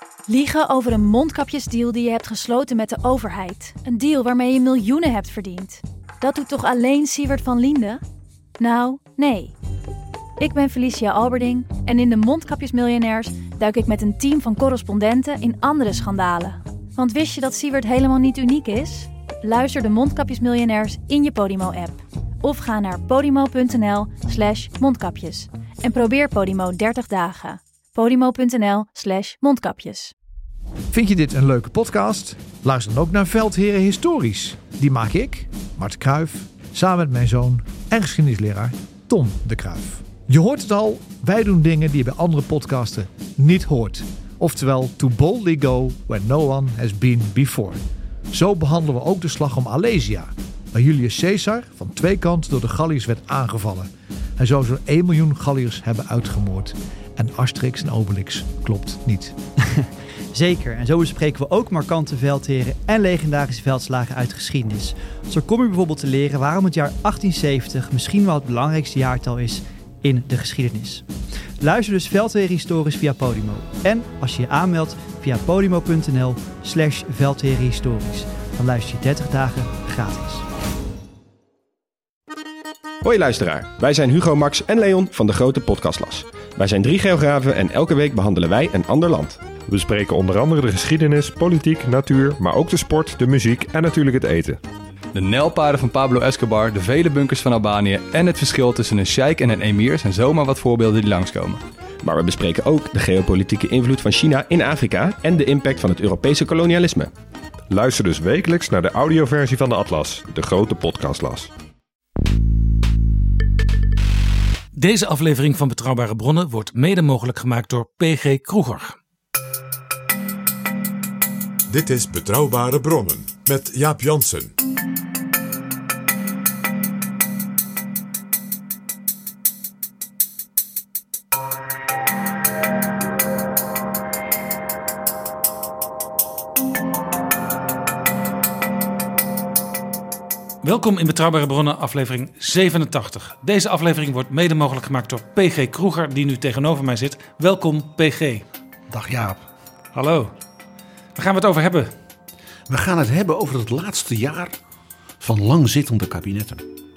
Liegen over een mondkapjesdeal die je hebt gesloten met de overheid. Een deal waarmee je miljoenen hebt verdiend. Dat doet toch alleen Siewert van Liende? Nou, nee. Ik ben Felicia Alberding en in de Mondkapjesmiljonairs duik ik met een team van correspondenten in andere schandalen. Want wist je dat Siewert helemaal niet uniek is? Luister de Mondkapjesmiljonairs in je Podimo-app. Of ga naar podimo.nl/mondkapjes. En probeer Podimo 30 dagen. podimo.nl/mondkapjes. Vind je dit een leuke podcast? Luister dan ook naar Veldheren Historisch. Die maak ik, Mart Kruijf, samen met mijn zoon en geschiedenisleraar Tom de Kruijf. Je hoort het al, wij doen dingen die je bij andere podcasten niet hoort. Oftewel, to boldly go where no one has been before. Zo behandelen we ook de slag om Alesia, waar Julius Caesar van twee kanten door de Galliërs werd aangevallen. Hij zou zo'n 1 miljoen Galliërs hebben uitgemoord. En Asterix en Obelix klopt niet. Zeker, en zo bespreken we ook markante veldheren en legendarische veldslagen uit de geschiedenis. Zo kom je bijvoorbeeld te leren waarom het jaar 1870 misschien wel het belangrijkste jaartal is in de geschiedenis. Luister dus Veldheren Historisch via Podimo. En als je je aanmeldt via podimo.nl/veldherenhistorisch. Dan luister je 30 dagen gratis. Hoi luisteraar, wij zijn Hugo, Max en Leon van de Grote Podcastlas. Wij zijn 3 geografen en elke week behandelen wij een ander land. We bespreken onder andere de geschiedenis, politiek, natuur, maar ook de sport, de muziek en natuurlijk het eten. De nijlpaarden van Pablo Escobar, de vele bunkers van Albanië en het verschil tussen een sheik en een emir zijn zomaar wat voorbeelden die langskomen. Maar we bespreken ook de geopolitieke invloed van China in Afrika en de impact van het Europese kolonialisme. Luister dus wekelijks naar de audioversie van de Atlas, de Grote Podcastlas. Deze aflevering van Betrouwbare Bronnen wordt mede mogelijk gemaakt door PG Kroeger. Dit is Betrouwbare Bronnen met Jaap Jansen. Welkom in Betrouwbare Bronnen, aflevering 87. Deze aflevering wordt mede mogelijk gemaakt door PG Kroeger, die nu tegenover mij zit. Welkom, PG. Dag Jaap. Hallo. Waar gaan we het over hebben? We gaan het hebben over het laatste jaar van langzittende kabinetten.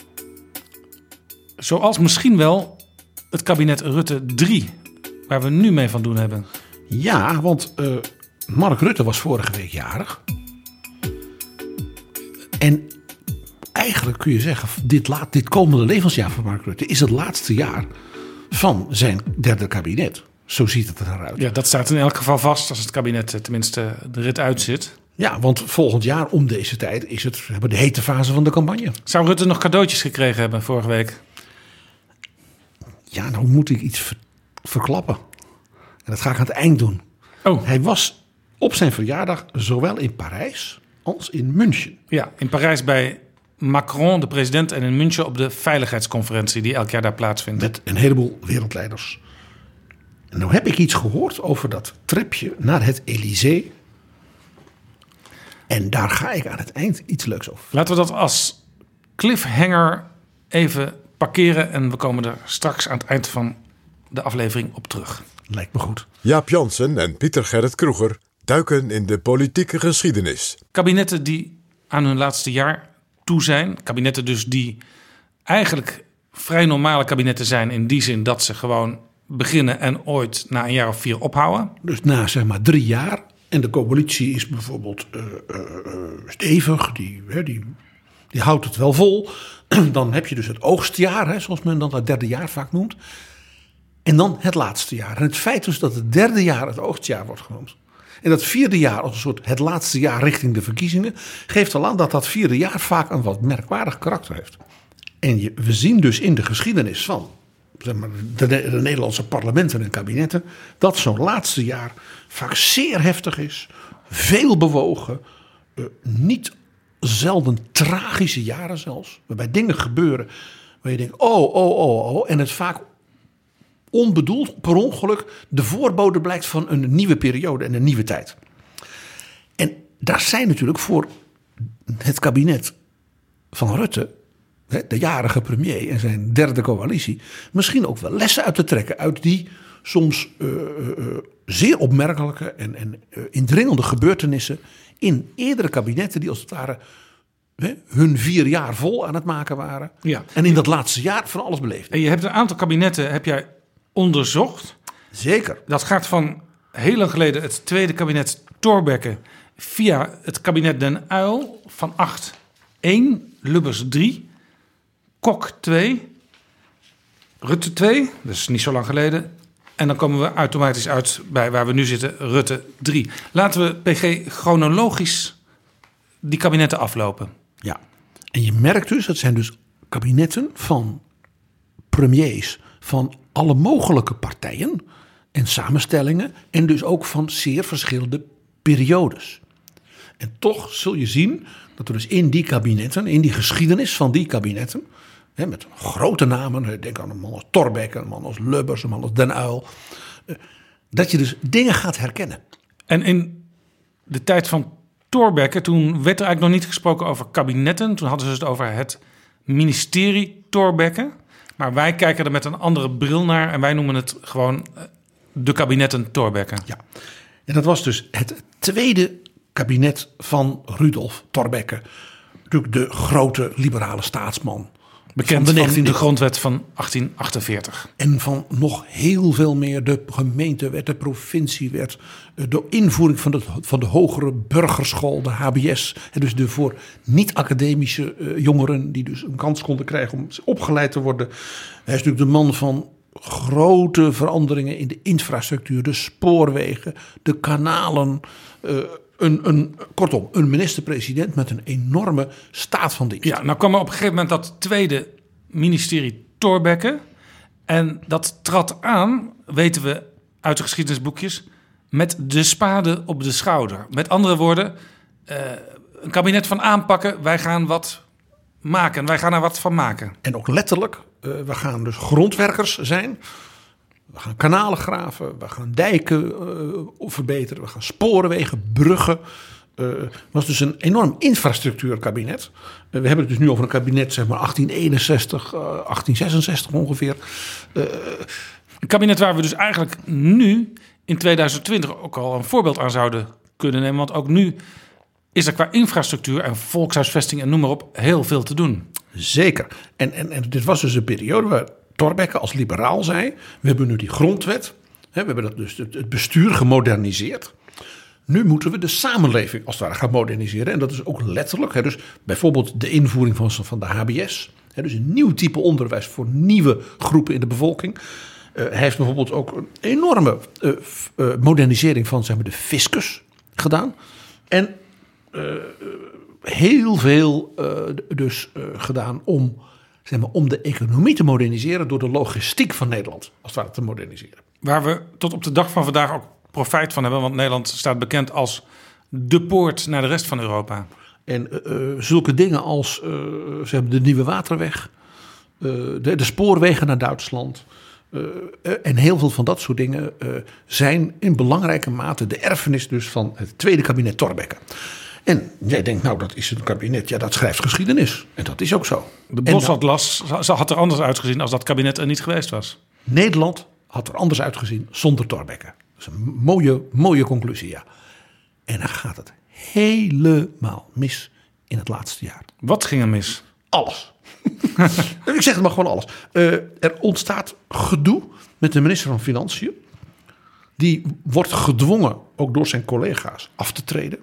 Zoals misschien wel het kabinet Rutte 3, waar we nu mee van doen hebben. Ja, want Mark Rutte was vorige week jarig. En eigenlijk kun je zeggen, dit komende levensjaar van Mark Rutte is het laatste jaar van zijn derde kabinet. Zo ziet het eruit. Ja, dat staat in elk geval vast als het kabinet tenminste de rit uitzit. Ja, want volgend jaar om deze tijd hebben we de hete fase van de campagne. Zou Rutte nog cadeautjes gekregen hebben vorige week? Ja, nou moet ik iets verklappen. En dat ga ik aan het eind doen. Oh. Hij was op zijn verjaardag zowel in Parijs als in München. Ja, in Parijs bij Macron, de president, en in München op de veiligheidsconferentie die elk jaar daar plaatsvindt. Met een heleboel wereldleiders. En nou heb ik iets gehoord over dat tripje naar het Élysée. En daar ga ik aan het eind iets leuks over. Laten we dat als cliffhanger even parkeren en we komen er straks aan het eind van de aflevering op terug. Lijkt me goed. Jaap Jansen en Pieter Gerrit Kroeger duiken in de politieke geschiedenis. Kabinetten die aan hun laatste jaar toe zijn. Kabinetten dus die eigenlijk vrij normale kabinetten zijn in die zin dat ze gewoon beginnen en ooit na een jaar of 4 ophouden. Dus na zeg maar 3 jaar en de coalitie is bijvoorbeeld stevig, die houdt het wel vol. Dan heb je dus het oogstjaar, zoals men dan het derde jaar vaak noemt. En dan het laatste jaar. En het feit dus dat het derde jaar het oogstjaar wordt genoemd. En dat 4e jaar als een soort het laatste jaar richting de verkiezingen geeft al aan dat dat 4e jaar vaak een wat merkwaardig karakter heeft. En we zien dus in de geschiedenis van zeg maar, de Nederlandse parlementen en kabinetten dat zo'n laatste jaar vaak zeer heftig is, veel bewogen, niet zelden tragische jaren zelfs, waarbij dingen gebeuren waar je denkt oh, en het vaak onbedoeld, per ongeluk, de voorbode blijkt van een nieuwe periode en een nieuwe tijd. En daar zijn natuurlijk voor het kabinet van Rutte, de jarige premier en zijn derde coalitie, misschien ook wel lessen uit te trekken uit die soms zeer opmerkelijke en indringende gebeurtenissen in eerdere kabinetten die als het ware hun 4 jaar vol aan het maken waren. Ja. En in dat laatste jaar van alles beleefd. En je hebt een aantal kabinetten heb jij onderzocht. Zeker. Dat gaat van heel lang geleden het tweede kabinet Thorbecke via het kabinet Den Uyl van 8-1, Lubbers 3, Kok 2, Rutte 2, dus niet zo lang geleden. En dan komen we automatisch uit bij waar we nu zitten, Rutte 3. Laten we, PG, chronologisch die kabinetten aflopen. Ja, en je merkt dus, dat zijn dus kabinetten van premiers van alle mogelijke partijen en samenstellingen en dus ook van zeer verschillende periodes. En toch zul je zien dat er dus in die kabinetten, in die geschiedenis van die kabinetten, met grote namen, denk aan een man als Thorbecke, een man als Lubbers, een man als Den Uyl, dat je dus dingen gaat herkennen. En in de tijd van Thorbecke, toen werd er eigenlijk nog niet gesproken over kabinetten. Toen hadden ze het over het ministerie Thorbecke. Maar wij kijken er met een andere bril naar en wij noemen het gewoon de kabinetten Thorbecke. Ja, en dat was dus het tweede kabinet van Rudolf Thorbecke. Natuurlijk de grote liberale staatsman. Bekend van de grondwet van 1848. En van nog heel veel meer, de gemeentewet, de provinciewet, de invoering van de hogere burgerschool, de HBS. Dus de voor niet-academische jongeren die dus een kans konden krijgen om opgeleid te worden. Hij is natuurlijk de man van grote veranderingen in de infrastructuur, de spoorwegen, de kanalen. Kortom, een minister-president met een enorme staat van dienst. Ja, nou kwam er op een gegeven moment dat tweede ministerie Thorbecke. En dat trad aan, weten we uit de geschiedenisboekjes, met de spade op de schouder. Met andere woorden, een kabinet van aanpakken, wij gaan wat maken. Wij gaan er wat van maken. En ook letterlijk, we gaan dus grondwerkers zijn. We gaan kanalen graven, we gaan dijken verbeteren, we gaan spoorwegen, bruggen. Het was dus een enorm infrastructuurkabinet. We hebben het dus nu over een kabinet, zeg maar 1861, 1866 ongeveer. Een kabinet waar we dus eigenlijk nu in 2020 ook al een voorbeeld aan zouden kunnen nemen. Want ook nu is er qua infrastructuur en volkshuisvesting en noem maar op heel veel te doen. Zeker. En dit was dus een periode waar Thorbecke als liberaal zei, we hebben nu die grondwet, we hebben dat dus het bestuur gemoderniseerd. Nu moeten we de samenleving als het ware gaan moderniseren. En dat is ook letterlijk, dus bijvoorbeeld de invoering van de HBS. Dus een nieuw type onderwijs voor nieuwe groepen in de bevolking. Hij heeft bijvoorbeeld ook een enorme modernisering van de fiscus gedaan. En heel veel gedaan om de economie te moderniseren door de logistiek van Nederland als het ware te moderniseren. Waar we tot op de dag van vandaag ook profijt van hebben, want Nederland staat bekend als de poort naar de rest van Europa. En zulke dingen als de Nieuwe Waterweg, de spoorwegen naar Duitsland en heel veel van dat soort dingen zijn in belangrijke mate de erfenis dus van het tweede kabinet Thorbecke. En jij denkt, nou dat is een kabinet, ja dat schrijft geschiedenis. En dat is ook zo. De Bosatlas had er anders uitgezien als dat kabinet er niet geweest was. Nederland had er anders uitgezien zonder Thorbecke. Dat is een mooie conclusie, ja. En dan gaat het helemaal mis in het laatste jaar. Wat ging er mis? Alles. Ik zeg het maar gewoon alles. Er ontstaat gedoe met de minister van Financiën. Die wordt gedwongen, ook door zijn collega's, af te treden.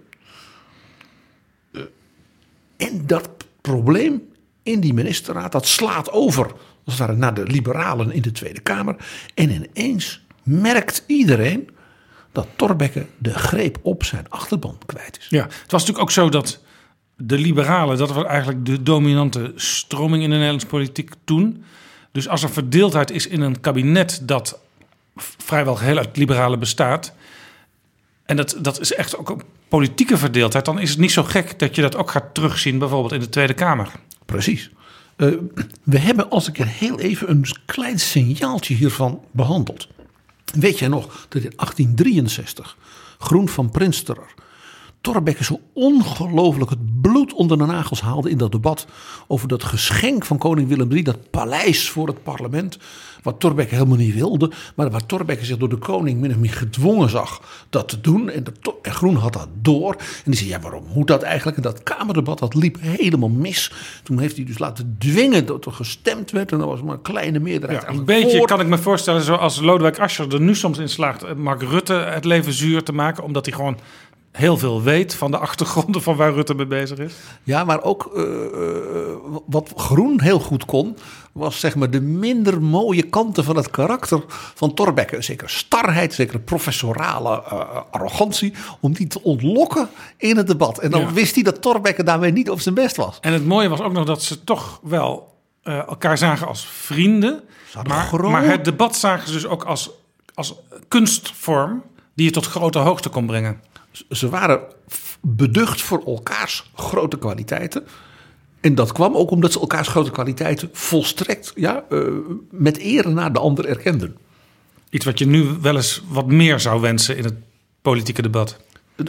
En dat probleem in die ministerraad, dat slaat over als het ware naar de liberalen in de Tweede Kamer. En ineens merkt iedereen dat Thorbecke de greep op zijn achterban kwijt is. Ja, het was natuurlijk ook zo dat de liberalen, dat was eigenlijk de dominante stroming in de Nederlandse politiek toen. Dus als er verdeeldheid is in een kabinet dat vrijwel geheel uit liberalen bestaat, en dat is echt ook een politieke verdeeldheid, dan is het niet zo gek dat je dat ook gaat terugzien bijvoorbeeld in de Tweede Kamer. Precies. We hebben als ik er heel even een klein signaaltje hiervan behandeld. Weet jij nog dat in 1863 Groen van Prinsterer Thorbecke zo ongelooflijk het bloed onder de nagels haalde in dat debat over dat geschenk van koning Willem III, dat paleis voor het parlement, wat Thorbecke helemaal niet wilde, maar waar Thorbecke zich door de koning min of meer gedwongen zag dat te doen. En Groen had dat door. En die zei, ja, waarom moet dat eigenlijk? En dat Kamerdebat, dat liep helemaal mis. Toen heeft hij dus laten dwingen dat er gestemd werd. En dat was maar een kleine meerderheid. Ja, een beetje kan ik me voorstellen, zoals Lodewijk Asscher er nu soms in slaagt Mark Rutte het leven zuur te maken, omdat hij gewoon heel veel weet van de achtergronden van waar Rutte mee bezig is. Ja, maar ook wat Groen heel goed kon, was zeg maar de minder mooie kanten van het karakter van Thorbecke. Zeker starheid, zeker professorale arrogantie, om die te ontlokken in het debat. En dan wist hij dat Thorbecke daarmee niet op zijn best was. En het mooie was ook nog dat ze toch wel elkaar zagen als vrienden. Maar het debat zagen ze dus ook als kunstvorm die je tot grote hoogte kon brengen. Ze waren beducht voor elkaars grote kwaliteiten. En dat kwam ook omdat ze elkaars grote kwaliteiten volstrekt met eer naar de ander erkenden. Iets wat je nu wel eens wat meer zou wensen in het politieke debat.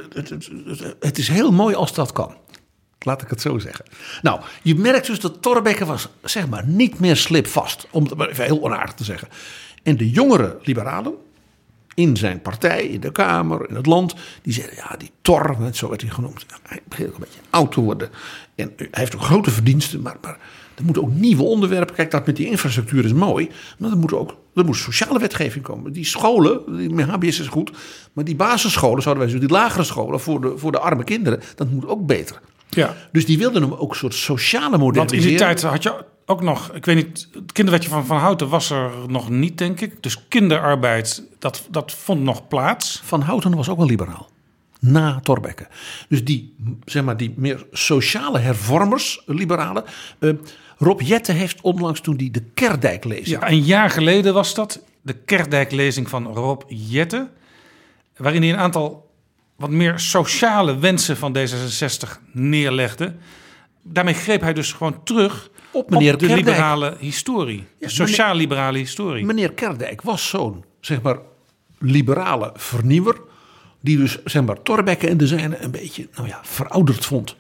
Het is heel mooi als dat kan. Laat ik het zo zeggen. Nou, je merkt dus dat Thorbecke was zeg maar niet meer slipvast. Om het maar even heel onaardig te zeggen. En de jongere liberalen in zijn partij, in de Kamer, in het land, die zeiden, ja, die Thor, zo werd hij genoemd, hij begint ook een beetje oud te worden. En hij heeft ook grote verdiensten, maar er moeten ook nieuwe onderwerpen. Kijk, dat met die infrastructuur is mooi, maar er moet sociale wetgeving komen. Die scholen, die HBS is goed, maar die basisscholen, zouden wij zeggen, die lagere scholen voor de arme kinderen, dat moet ook beter. Ja. Dus die wilden hem ook een soort sociale modernisering. Want in die tijd had je ook nog, ik weet niet, het kinderwetje van Houten was er nog niet, denk ik. Dus kinderarbeid, dat vond nog plaats. Van Houten was ook wel liberaal. Na Thorbecke. Dus die meer sociale hervormers, liberalen. Rob Jetten heeft onlangs toen die de Kerdijk-lezing. Ja, een jaar geleden was dat. De Kerdijk-lezing van Rob Jetten. Waarin hij een aantal wat meer sociale wensen van D66 neerlegde. Daarmee greep hij dus gewoon terug op de liberale historie. Ja, sociaal-liberale historie. Meneer Kerdijk was zo'n, zeg maar, liberale vernieuwer, die dus, zeg maar, Thorbecke en de zijne een beetje, verouderd vond.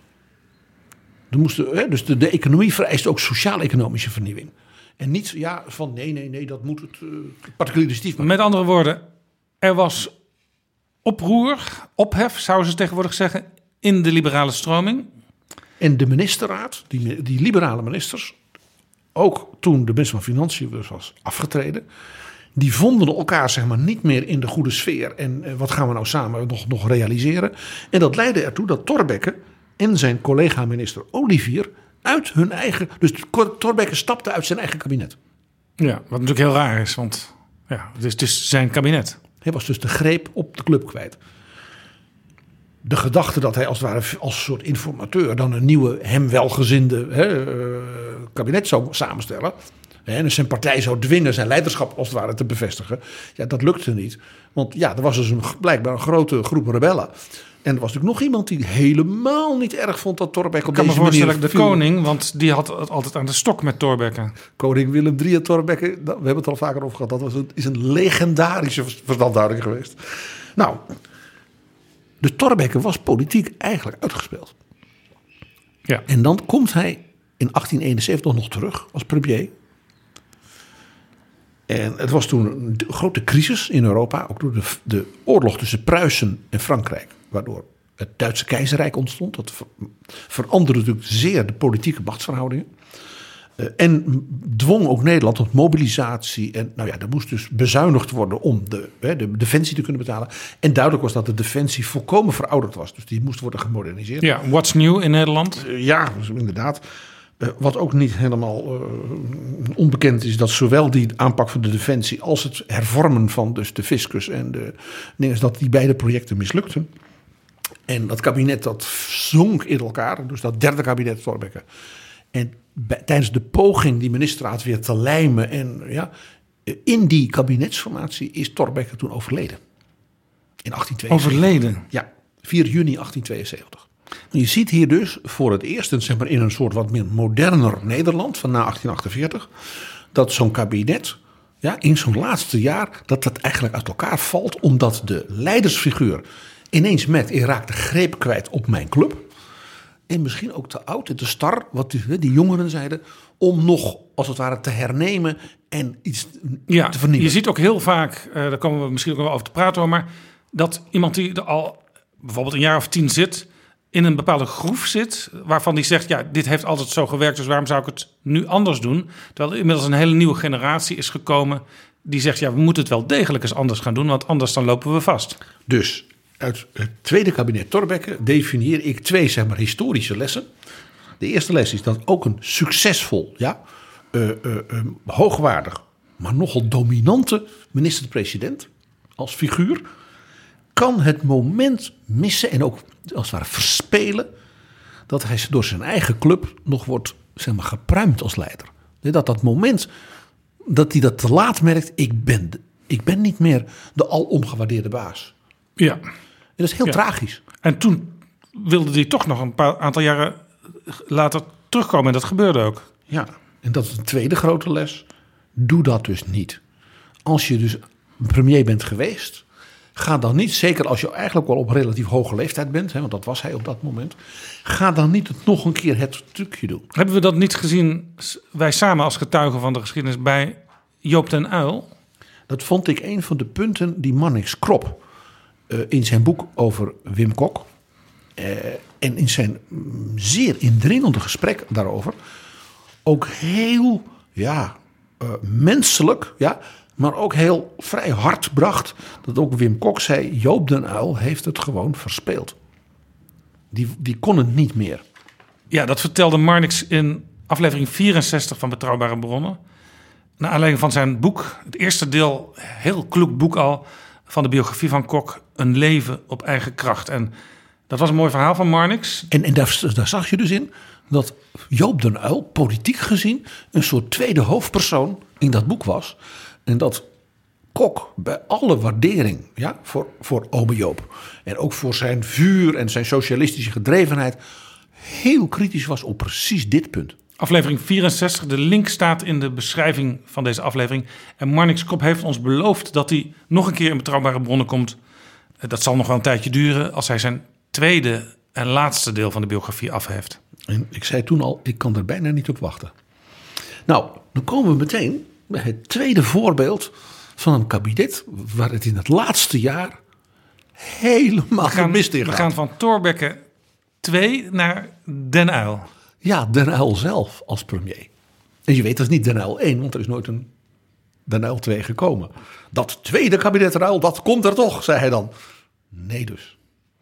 Dus de economie vereist ook sociaal-economische vernieuwing. En niet van nee, dat moet het particularistief maken. Met andere woorden, er was ophef, zouden ze tegenwoordig zeggen, in de liberale stroming. En de ministerraad, die liberale ministers, ook toen de minister van Financiën was afgetreden, die vonden elkaar, zeg maar, niet meer in de goede sfeer. En wat gaan we nou samen nog realiseren? En dat leidde ertoe dat Thorbecke en zijn collega-minister Olivier uit hun eigen... Dus Thorbecke stapte uit zijn eigen kabinet. Ja, wat natuurlijk heel raar is, want het is dus zijn kabinet. Hij was dus de greep op de club kwijt. De gedachte dat hij als het ware als soort informateur dan een nieuwe hem welgezinde kabinet zou samenstellen. En dus zijn partij zou dwingen zijn leiderschap als het ware te bevestigen. Ja, dat lukte niet. Want er was dus blijkbaar een grote groep rebellen. En er was natuurlijk nog iemand die helemaal niet erg vond dat Thorbecke op deze manier... Ik kan me voorstellen, de koning, want die had het altijd aan de stok met Thorbecke. Koning Willem III en Thorbecke, we hebben het al vaker over gehad. Dat is een legendarische verstandhouding geweest. Nou, de Thorbecke was politiek eigenlijk uitgespeeld. Ja. En dan komt hij in 1871 nog terug als premier. En het was toen een grote crisis in Europa, ook door de oorlog tussen Pruisen en Frankrijk, waardoor het Duitse keizerrijk ontstond. Dat veranderde natuurlijk zeer de politieke machtsverhoudingen. En dwong ook Nederland tot mobilisatie. En er moest dus bezuinigd worden om de defensie te kunnen betalen. En duidelijk was dat de defensie volkomen verouderd was. Dus die moest worden gemoderniseerd. Ja, what's new in Nederland? Dus inderdaad. Wat ook niet helemaal onbekend is, dat zowel die aanpak van de defensie als het hervormen van dus de fiscus en de dingen, dat die beide projecten mislukten. En dat kabinet dat zonk in elkaar, dus dat derde kabinet Thorbecke. En tijdens de poging die ministerraad weer te lijmen en in die kabinetsformatie is Thorbecke toen overleden. In 1872. Overleden? Ja, 4 juni 1872. Je ziet hier dus voor het eerst, zeg maar, in een soort wat meer moderner Nederland van na 1848, dat zo'n kabinet in zo'n laatste jaar dat eigenlijk uit elkaar valt, omdat de leidersfiguur ineens merkt, ik raak de greep kwijt op mijn club. En misschien ook te oud en te star, wat die jongeren zeiden, om nog als het ware te hernemen en iets te vernieuwen. Je ziet ook heel vaak, daar komen we misschien ook wel over te praten, maar dat iemand die er al bijvoorbeeld een jaar of 10 zit, in een bepaalde groef zit, waarvan die zegt, ja, dit heeft altijd zo gewerkt, dus waarom zou ik het nu anders doen? Terwijl er inmiddels een hele nieuwe generatie is gekomen die zegt, ja, we moeten het wel degelijk eens anders gaan doen, want anders dan lopen we vast. Dus uit het tweede kabinet Thorbecke definieer ik 2 historische lessen. De eerste les is dat ook een succesvol, hoogwaardig, maar nogal dominante minister-president als figuur kan het moment missen en ook als het ware verspelen dat hij door zijn eigen club nog wordt gepruimd als leider. Dat moment dat hij dat te laat merkt, ik ben niet meer de alomgewaardeerde baas. Ja. En dat is heel tragisch. En toen wilde hij toch nog een aantal jaren later terugkomen en dat gebeurde ook. Ja, en dat is een tweede grote les. Doe dat dus niet. Als je dus premier bent geweest, ga dan niet, zeker als je eigenlijk wel op relatief hoge leeftijd bent, want dat was hij op dat moment, ga dan niet nog een keer het trucje doen. Hebben we dat niet gezien, wij samen als getuigen van de geschiedenis, bij Joop den Uyl? Dat vond ik een van de punten die Marnix Krop in zijn boek over Wim Kok en in zijn zeer indringende gesprek daarover ook heel menselijk, maar ook heel vrij hard bracht. Dat ook Wim Kok zei, Joop den Uyl heeft het gewoon verspeeld. Die kon het niet meer. Ja, dat vertelde Marnix in aflevering 64 van Betrouwbare Bronnen. Naar aanleiding van zijn boek, het eerste deel, heel kloek boek al, van de biografie van Kok, Een leven op eigen kracht. En dat was een mooi verhaal van Marnix. En daar zag je dus in dat Joop den Uyl politiek gezien een soort tweede hoofdpersoon in dat boek was. En dat Kok bij alle waardering voor ome Joop en ook voor zijn vuur en zijn socialistische gedrevenheid heel kritisch was op precies dit punt. Aflevering 64, de link staat in de beschrijving van deze aflevering. En Marnix Krop heeft ons beloofd dat hij nog een keer in Betrouwbare Bronnen komt. Dat zal nog wel een tijdje duren als hij zijn tweede en laatste deel van de biografie af heeft. En ik zei toen al, ik kan er bijna niet op wachten. Nou, dan komen we meteen bij het tweede voorbeeld van een kabinet waar het in het laatste jaar helemaal gemist in gaat. We gaan van Thorbecke 2 naar Den Uyl. Ja, Den Uyl zelf als premier. En je weet, dat is niet Den Uyl 1, want er is nooit een Den Uyl 2 gekomen. Dat tweede kabinet Den Uyl, dat komt er toch, zei hij dan. Nee dus.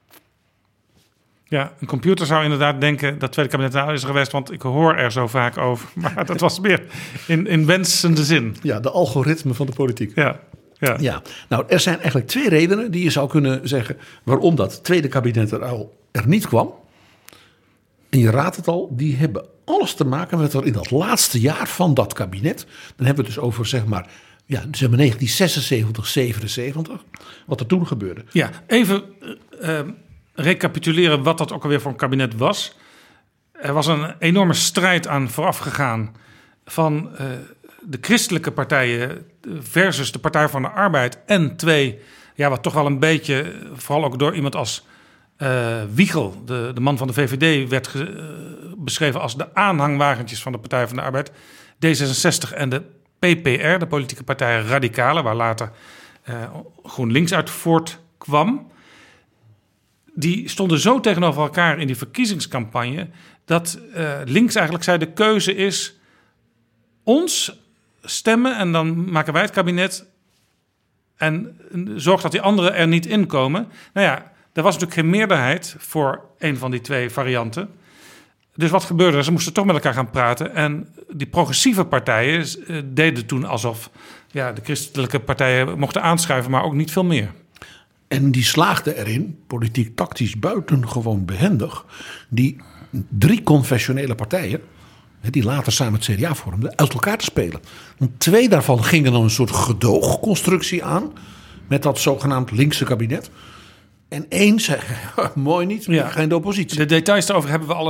Ja, een computer zou inderdaad denken dat tweede kabinet Den Uyl is geweest, want ik hoor er zo vaak over. Maar dat was meer in wensende zin. Ja, de algoritme van de politiek. Ja. Nou, er zijn eigenlijk 2 redenen die je zou kunnen zeggen waarom dat tweede kabinet Den Uyl er niet kwam. En je raadt het al, die hebben alles te maken met wat er in dat laatste jaar van dat kabinet, dan hebben we het dus over zeg maar 1976, 77, wat er toen gebeurde. Ja, even recapituleren wat dat ook alweer voor een kabinet was. Er was een enorme strijd aan vooraf gegaan van de christelijke partijen versus de Partij van de Arbeid en 2, wat toch wel een beetje, vooral ook door iemand als Wiegel, de man van de VVD, werd beschreven als de aanhangwagentjes van de Partij van de Arbeid. D66 en de PPR, de politieke partij Radicalen, waar later GroenLinks uit voortkwam. Die stonden zo tegenover elkaar in die verkiezingscampagne dat links eigenlijk zei, de keuze is ons stemmen en dan maken wij het kabinet en zorg dat die anderen er niet in komen. Nou ja, er was natuurlijk geen meerderheid voor een van die 2 varianten. Dus wat gebeurde er? Ze moesten toch met elkaar gaan praten. En die progressieve partijen deden toen alsof de christelijke partijen mochten aanschuiven, maar ook niet veel meer. En die slaagden erin, politiek tactisch buitengewoon behendig, die 3 confessionele partijen, die later samen het CDA vormden, uit elkaar te spelen. Want 2 daarvan gingen dan een soort gedoogconstructie aan met dat zogenaamd linkse kabinet. En 1 zei, mooi niet, ik ga in de oppositie. De details daarover hebben we alles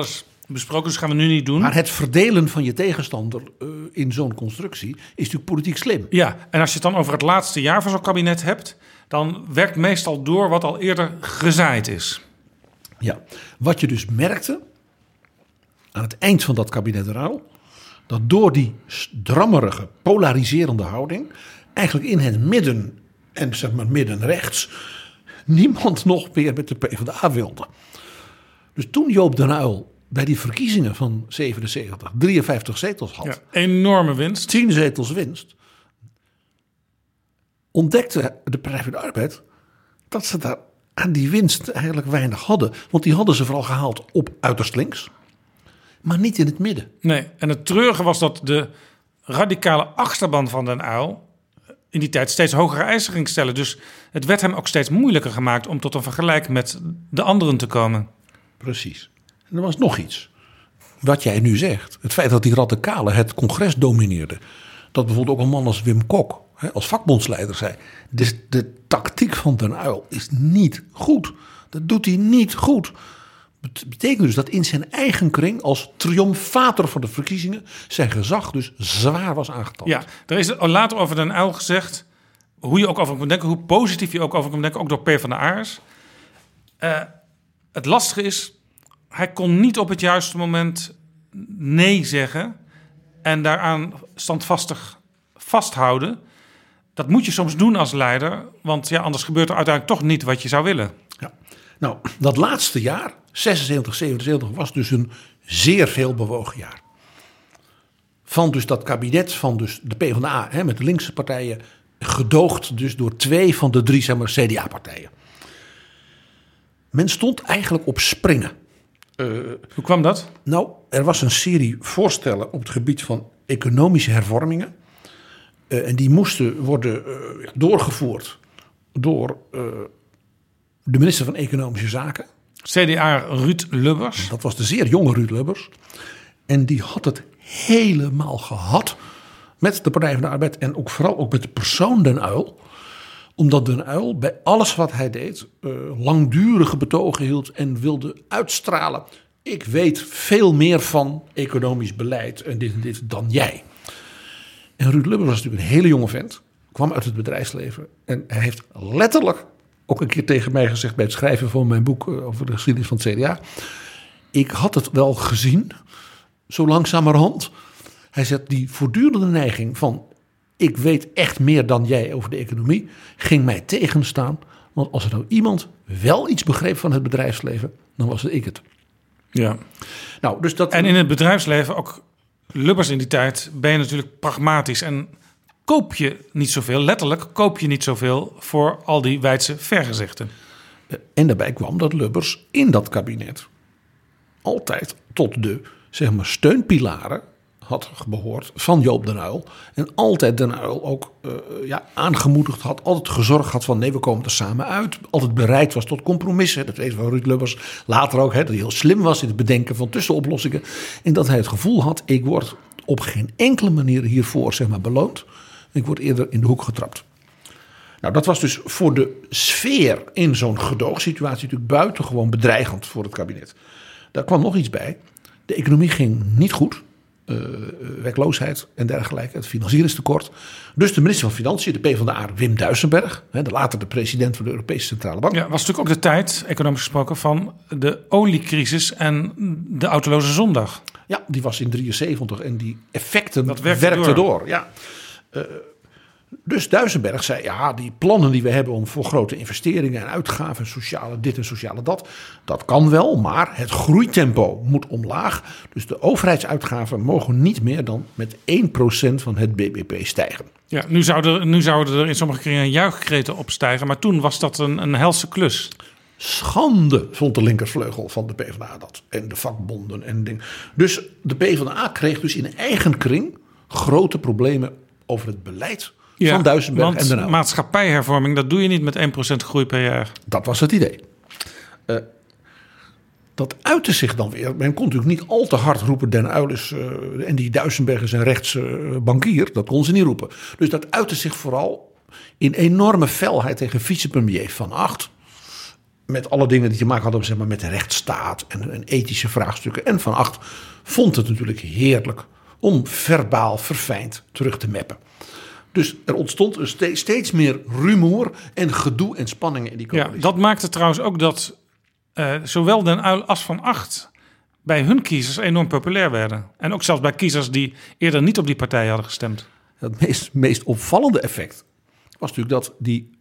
besproken, dus gaan we nu niet doen. Maar het verdelen van je tegenstander in zo'n constructie is natuurlijk politiek slim. Ja, en als je het dan over het laatste jaar van zo'n kabinet hebt, dan werkt meestal door wat al eerder gezaaid is. Ja, wat je dus merkte aan het eind van dat kabinet Ruyl, dat door die drammerige, polariserende houding eigenlijk in het midden en zeg maar midden-rechts niemand nog meer met de PvdA wilde. Dus toen Joop den Uyl bij die verkiezingen van 77 53 zetels had, Ja, enorme winst. 10 zetels winst, ontdekte de Partij van de Arbeid dat ze daar aan die winst eigenlijk weinig hadden. Want die hadden ze vooral gehaald op uiterst links, maar niet in het midden. Nee, en het treurige was dat de radicale achterban van den Uyl in die tijd steeds hogere eisen ging stellen. Dus het werd hem ook steeds moeilijker gemaakt om tot een vergelijk met de anderen te komen. Precies. En er was nog iets. Wat jij nu zegt. Het feit dat die radicalen het congres domineerden. Dat bijvoorbeeld ook een man als Wim Kok als vakbondsleider zei. Dus de tactiek van den Uyl is niet goed. Dat doet hij niet goed. Betekent dus dat in zijn eigen kring als triomfator van de verkiezingen zijn gezag dus zwaar was aangetast. Ja, er is later over den Uyl gezegd, hoe je ook over kunt denken, hoe positief je ook over kunt denken, ook door PvdA'ers. Het lastige is, hij kon niet op het juiste moment nee zeggen en daaraan standvastig vasthouden. Dat moet je soms doen als leider, want ja, anders gebeurt er uiteindelijk toch niet wat je zou willen. Ja. Nou, dat laatste jaar, 76, 77, was dus een zeer veel bewogen jaar. Van dus dat kabinet van dus de PvdA met de linkse partijen, gedoogd dus door 2 van de 3 zeg maar, CDA-partijen. Men stond eigenlijk op springen. Hoe kwam dat? Nou, er was een serie voorstellen op het gebied van economische hervormingen. En die moesten worden doorgevoerd door de minister van Economische Zaken. CDA Ruud Lubbers. Dat was de zeer jonge Ruud Lubbers. En die had het helemaal gehad met de Partij van de Arbeid en ook vooral ook met de persoon den Uyl. Omdat den Uyl bij alles wat hij deed langdurige betogen hield en wilde uitstralen. Ik weet veel meer van economisch beleid en dit dan jij. En Ruud Lubbers was natuurlijk een hele jonge vent. Kwam uit het bedrijfsleven. En hij heeft letterlijk ook een keer tegen mij gezegd bij het schrijven van mijn boek over de geschiedenis van het CDA. Ik had het wel gezien, zo langzamerhand. Hij zegt, die voortdurende neiging van ik weet echt meer dan jij over de economie, ging mij tegenstaan. Want als er nou iemand wel iets begreep van het bedrijfsleven, dan was ik het. Ja. Nou, dus dat... En in het bedrijfsleven, ook Lubbers in die tijd, ben je natuurlijk pragmatisch en koop je niet zoveel, letterlijk koop je niet zoveel voor al die wijdse vergezichten. En daarbij kwam dat Lubbers in dat kabinet altijd tot de zeg maar, steunpilaren had behoord van Joop den Uyl. En altijd den Uyl ook aangemoedigd had, altijd gezorgd had van nee, we komen er samen uit. Altijd bereid was tot compromissen. Dat weet van Ruud Lubbers later ook, dat hij heel slim was in het bedenken van tussenoplossingen. En dat hij het gevoel had, ik word op geen enkele manier hiervoor zeg maar, beloond. Ik word eerder in de hoek getrapt. Nou, dat was dus voor de sfeer in zo'n gedoogsituatie natuurlijk buitengewoon bedreigend voor het kabinet. Daar kwam nog iets bij. De economie ging niet goed. Werkloosheid en dergelijke, het financieringstekort. Dus de minister van Financiën, de PvdA, Wim Duisenberg, later de president van de Europese Centrale Bank. Ja, was natuurlijk ook de tijd, economisch gesproken, van de oliecrisis en de autoloze zondag. Ja, die was in 73 en die effecten dat werkten door. Ja. Dus Duisenberg zei, ja, die plannen die we hebben om voor grote investeringen en uitgaven, sociale dit en sociale dat kan wel, maar het groeitempo moet omlaag. Dus de overheidsuitgaven mogen niet meer dan met 1% van het BBP stijgen. Ja, nu zouden er in sommige kringen juichkreten opstijgen, maar toen was dat een helse klus. Schande, vond de linkervleugel van de PvdA dat. En de vakbonden en dingen. Dus de PvdA kreeg dus in eigen kring grote problemen over het beleid van Duisenberg en Den Uyl. Maatschappijhervorming, dat doe je niet met 1% groei per jaar. Dat was het idee. Dat uitte zich dan weer. Men kon natuurlijk niet al te hard roepen, Den Uyl is en die Duisenberg is een rechtsbankier. Dat kon ze niet roepen. Dus dat uitte zich vooral in enorme felheid tegen vicepremier Van Agt. met alle dingen die te maken hadden, zeg maar, met de rechtsstaat en ethische vraagstukken. En Van Agt vond het natuurlijk heerlijk om verbaal verfijnd terug te meppen. Dus er ontstond steeds meer rumoer en gedoe en spanningen in die coalitie. Ja, dat maakte trouwens ook dat zowel Den Uyl als Van Agt bij hun kiezers enorm populair werden. En ook zelfs bij kiezers die eerder niet op die partij hadden gestemd. Het meest opvallende effect was natuurlijk dat die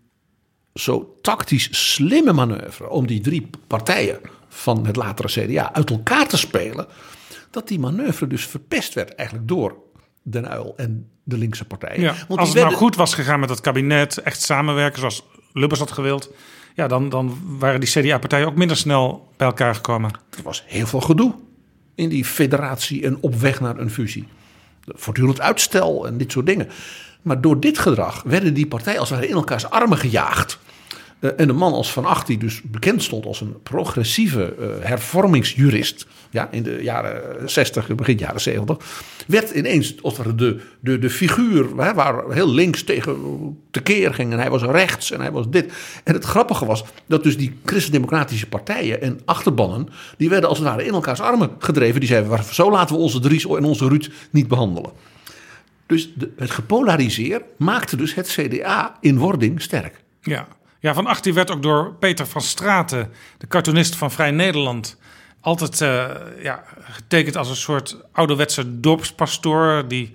zo tactisch slimme manoeuvre om die 3 partijen van het latere CDA uit elkaar te spelen, dat die manoeuvre dus verpest werd eigenlijk door Den Uyl en de linkse partijen. Ja, want als het nou goed was gegaan met het kabinet, echt samenwerken zoals Lubbers had gewild, ja, dan waren die CDA-partijen ook minder snel bij elkaar gekomen. Er was heel veel gedoe in die federatie en op weg naar een fusie. Voortdurend uitstel en dit soort dingen. Maar door dit gedrag werden die partijen als het ware in elkaars armen gejaagd. En een man als Van Agt, die dus bekend stond als een progressieve hervormingsjurist, ja, in de jaren 60, begin jaren 70, werd ineens als de figuur waar heel links tegen tekeer ging. En hij was rechts en hij was dit. En het grappige was dat dus die christendemocratische partijen en achterbannen, die werden als het ware in elkaars armen gedreven. Die zeiden, zo laten we onze Dries en onze Ruud niet behandelen. Dus het gepolariseer maakte dus het CDA in wording sterk. Ja, Van Agt werd ook door Peter van Straten, de cartoonist van Vrij Nederland, altijd getekend als een soort ouderwetse dorpspastoor die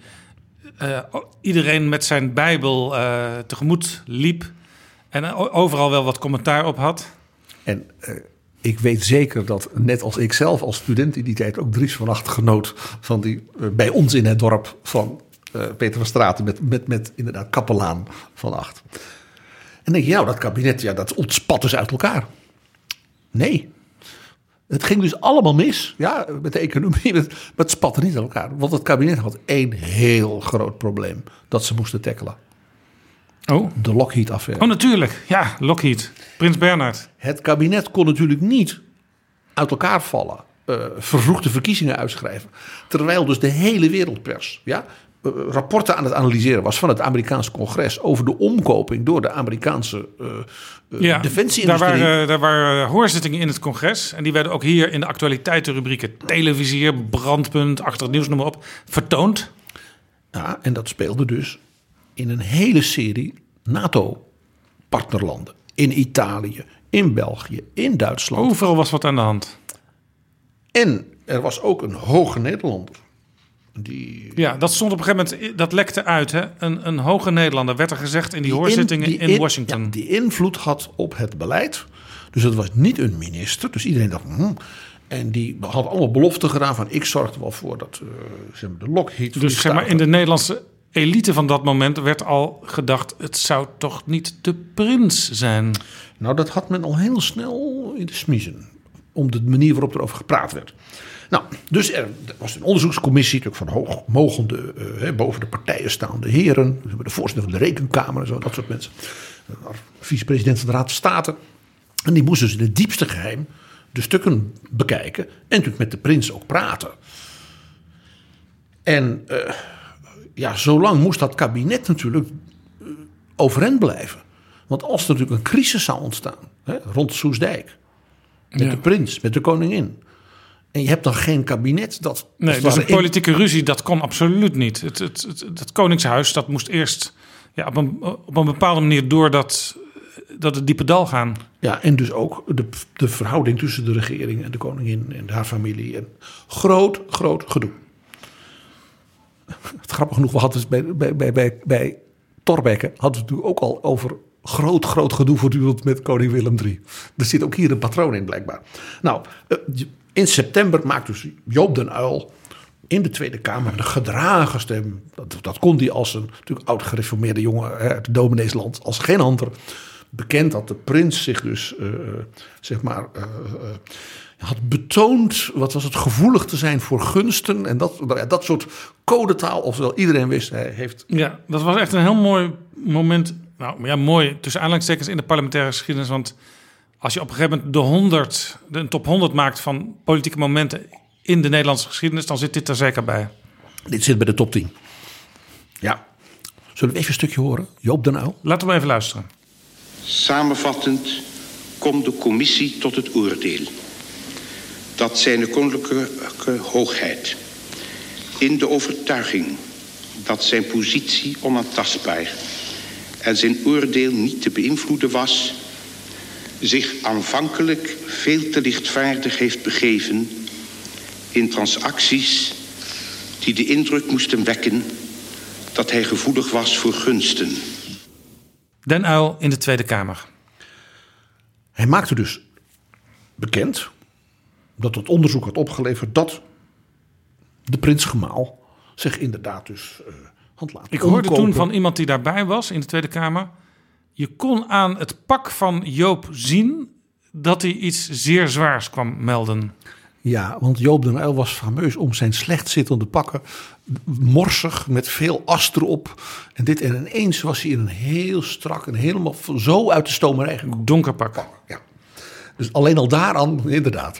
iedereen met zijn Bijbel tegemoet liep en overal wel wat commentaar op had. En ik weet zeker dat, net als ik zelf als student in die tijd, ook Dries van Agt genoot van die bij ons in het dorp van Peter van Straten met inderdaad kapelaan Van Agt. En dan denk je, nou, dat kabinet, ja, dat ontspat dus uit elkaar. Nee. Het ging dus allemaal mis, ja, met de economie, maar het spatte niet uit elkaar. Want het kabinet had 1 heel groot probleem dat ze moesten tackelen. Oh? De Lockheed-affaire. Oh, natuurlijk. Ja, Lockheed. Prins Bernhard. Het kabinet kon natuurlijk niet uit elkaar vallen, vervroegde verkiezingen uitschrijven. Terwijl dus de hele wereldpers, ja, rapporten aan het analyseren was van het Amerikaanse congres over de omkoping door de Amerikaanse defensie-industrie. Daar waren hoorzittingen in het congres en die werden ook hier in de actualiteitenrubrieken televisier, brandpunt, achter het nieuws, noem maar op, vertoond. Ja, en dat speelde dus in een hele serie NATO-partnerlanden. In Italië, in België, in Duitsland. Overal was wat aan de hand. En er was ook een hoge Nederlander. Ja, dat stond op een gegeven moment, dat lekte uit. Hè? Een hoge Nederlander werd er gezegd in die hoorzittingen in Washington. Ja, die invloed had op het beleid. Dus het was niet een minister. Dus iedereen dacht, En die had allemaal beloften gedaan van, ik zorg er wel voor dat de Lockheed. Dus zeg maar, in de Nederlandse elite van dat moment werd al gedacht, het zou toch niet de prins zijn? Nou, dat had men al heel snel in de smiezen. Om de manier waarop er over gepraat werd. Nou, dus er was een onderzoekscommissie natuurlijk van hoogmogende, boven de partijen staande heren. De voorzitter van de Rekenkamer en zo, dat soort mensen. Vicepresident van de Raad van State. En die moesten dus in het diepste geheim de stukken bekijken. En natuurlijk met de prins ook praten. En zolang moest dat kabinet natuurlijk overeind blijven. Want als er natuurlijk een crisis zou ontstaan, rond Soesdijk. Met de prins, met de koningin. En je hebt dan geen kabinet dat... Nee, dus een politieke ruzie, dat kon absoluut niet. Het Koningshuis, dat moest eerst op een bepaalde manier door dat het diepe dal gaan. Ja, en dus ook de verhouding tussen de regering en de koningin en haar familie. En groot gedoe. Het grappig genoeg, we hadden dus bij Thorbecke hadden we natuurlijk ook al over groot gedoe voortdurend met koning Willem III. Er zit ook hier een patroon in blijkbaar. Nou, in september maakt dus Joop den Uyl in de Tweede Kamer de gedragen stem. Dat kon hij als een natuurlijk oud gereformeerde jongen uit het domineesland als geen ander. Bekend dat de prins zich dus had betoond, wat was het, gevoelig te zijn voor gunsten. En dat soort codetaal, ofwel iedereen wist, hij heeft... Ja, dat was echt een heel mooi moment. Nou ja, mooi tussen aanhalingstekens in de parlementaire geschiedenis. Want als je op een gegeven moment een top 100 maakt van politieke momenten in de Nederlandse geschiedenis, dan zit dit er zeker bij. Dit zit bij de top 10. Ja. Zullen we even een stukje horen? Joop den Uyl. Laten we even luisteren. Samenvattend komt de commissie tot het oordeel dat zijn koninklijke hoogheid in de overtuiging dat zijn positie onaantastbaar en zijn oordeel niet te beïnvloeden was, zich aanvankelijk veel te lichtvaardig heeft begeven in transacties die de indruk moesten wekken dat hij gevoelig was voor gunsten. Den Uyl in de Tweede Kamer. Hij maakte dus bekend dat het onderzoek had opgeleverd dat de prins-gemaal zich inderdaad dus had laten Ik hoorde omkopen. toen van iemand die daarbij was in de Tweede Kamer. Je kon aan het pak van Joop zien dat hij iets zeer zwaars kwam melden. Ja, want Joop den Uyl was fameus om zijn slecht zittende pakken. Morsig, met veel as erop. En ineens was hij in een heel strak en helemaal zo uit de stomerij gekomen. Donker pak. Ja. Dus alleen al daaraan, inderdaad.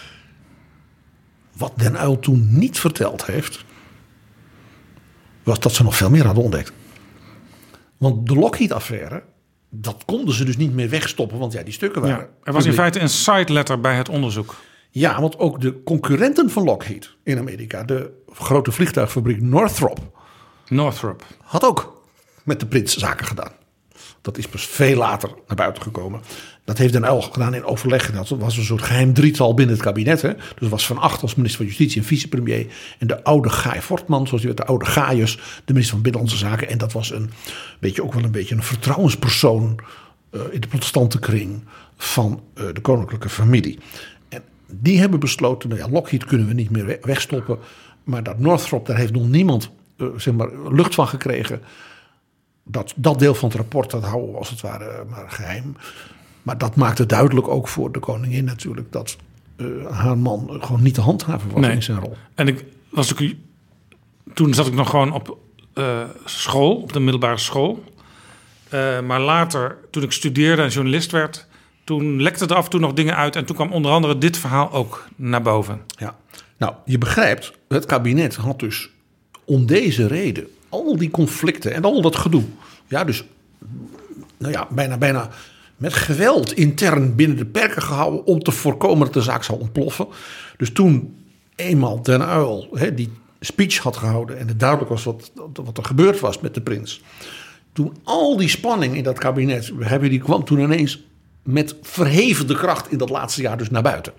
Wat den Uyl toen niet verteld heeft, was dat ze nog veel meer hadden ontdekt. Want de Lockheed-affaire, dat konden ze dus niet meer wegstoppen, want ja, die stukken waren... Ja, er was in feite een side letter bij het onderzoek. Ja, want ook de concurrenten van Lockheed in Amerika, de grote vliegtuigfabriek Northrop, had ook met de prins zaken gedaan. Dat is pas veel later naar buiten gekomen. Dat heeft Den Uyl gedaan in overleg. Dat was een soort geheim drietal binnen het kabinet. Hè. Dus het was Van Agt als minister van Justitie en vicepremier. En de oude Gaai Fortman, zoals die werd, de oude Gaius, de minister van Binnenlandse Zaken. En dat was ook wel een beetje een vertrouwenspersoon in de protestante kring van de koninklijke familie. En die hebben besloten, nou ja, Lockheed kunnen we niet meer wegstoppen. Maar dat Northrop, daar heeft nog niemand lucht van gekregen. Dat deel van het rapport, dat houden we als het ware maar geheim. Maar dat maakte duidelijk ook voor de koningin natuurlijk dat haar man gewoon niet te handhaven was in zijn rol. En toen zat ik nog gewoon op school, op de middelbare school. Maar later, toen ik studeerde en journalist werd, toen lekte er af en toe nog dingen uit. En toen kwam onder andere dit verhaal ook naar boven. Ja, nou, je begrijpt, het kabinet had dus om deze reden al die conflicten en al dat gedoe. Ja, dus nou ja, bijna met geweld intern binnen de perken gehouden om te voorkomen dat de zaak zou ontploffen. Dus toen eenmaal Den Uyl die speech had gehouden en het duidelijk was wat er gebeurd was met de prins. Toen al die spanning in dat kabinet, die kwam toen ineens met verhevende kracht in dat laatste jaar dus naar buiten.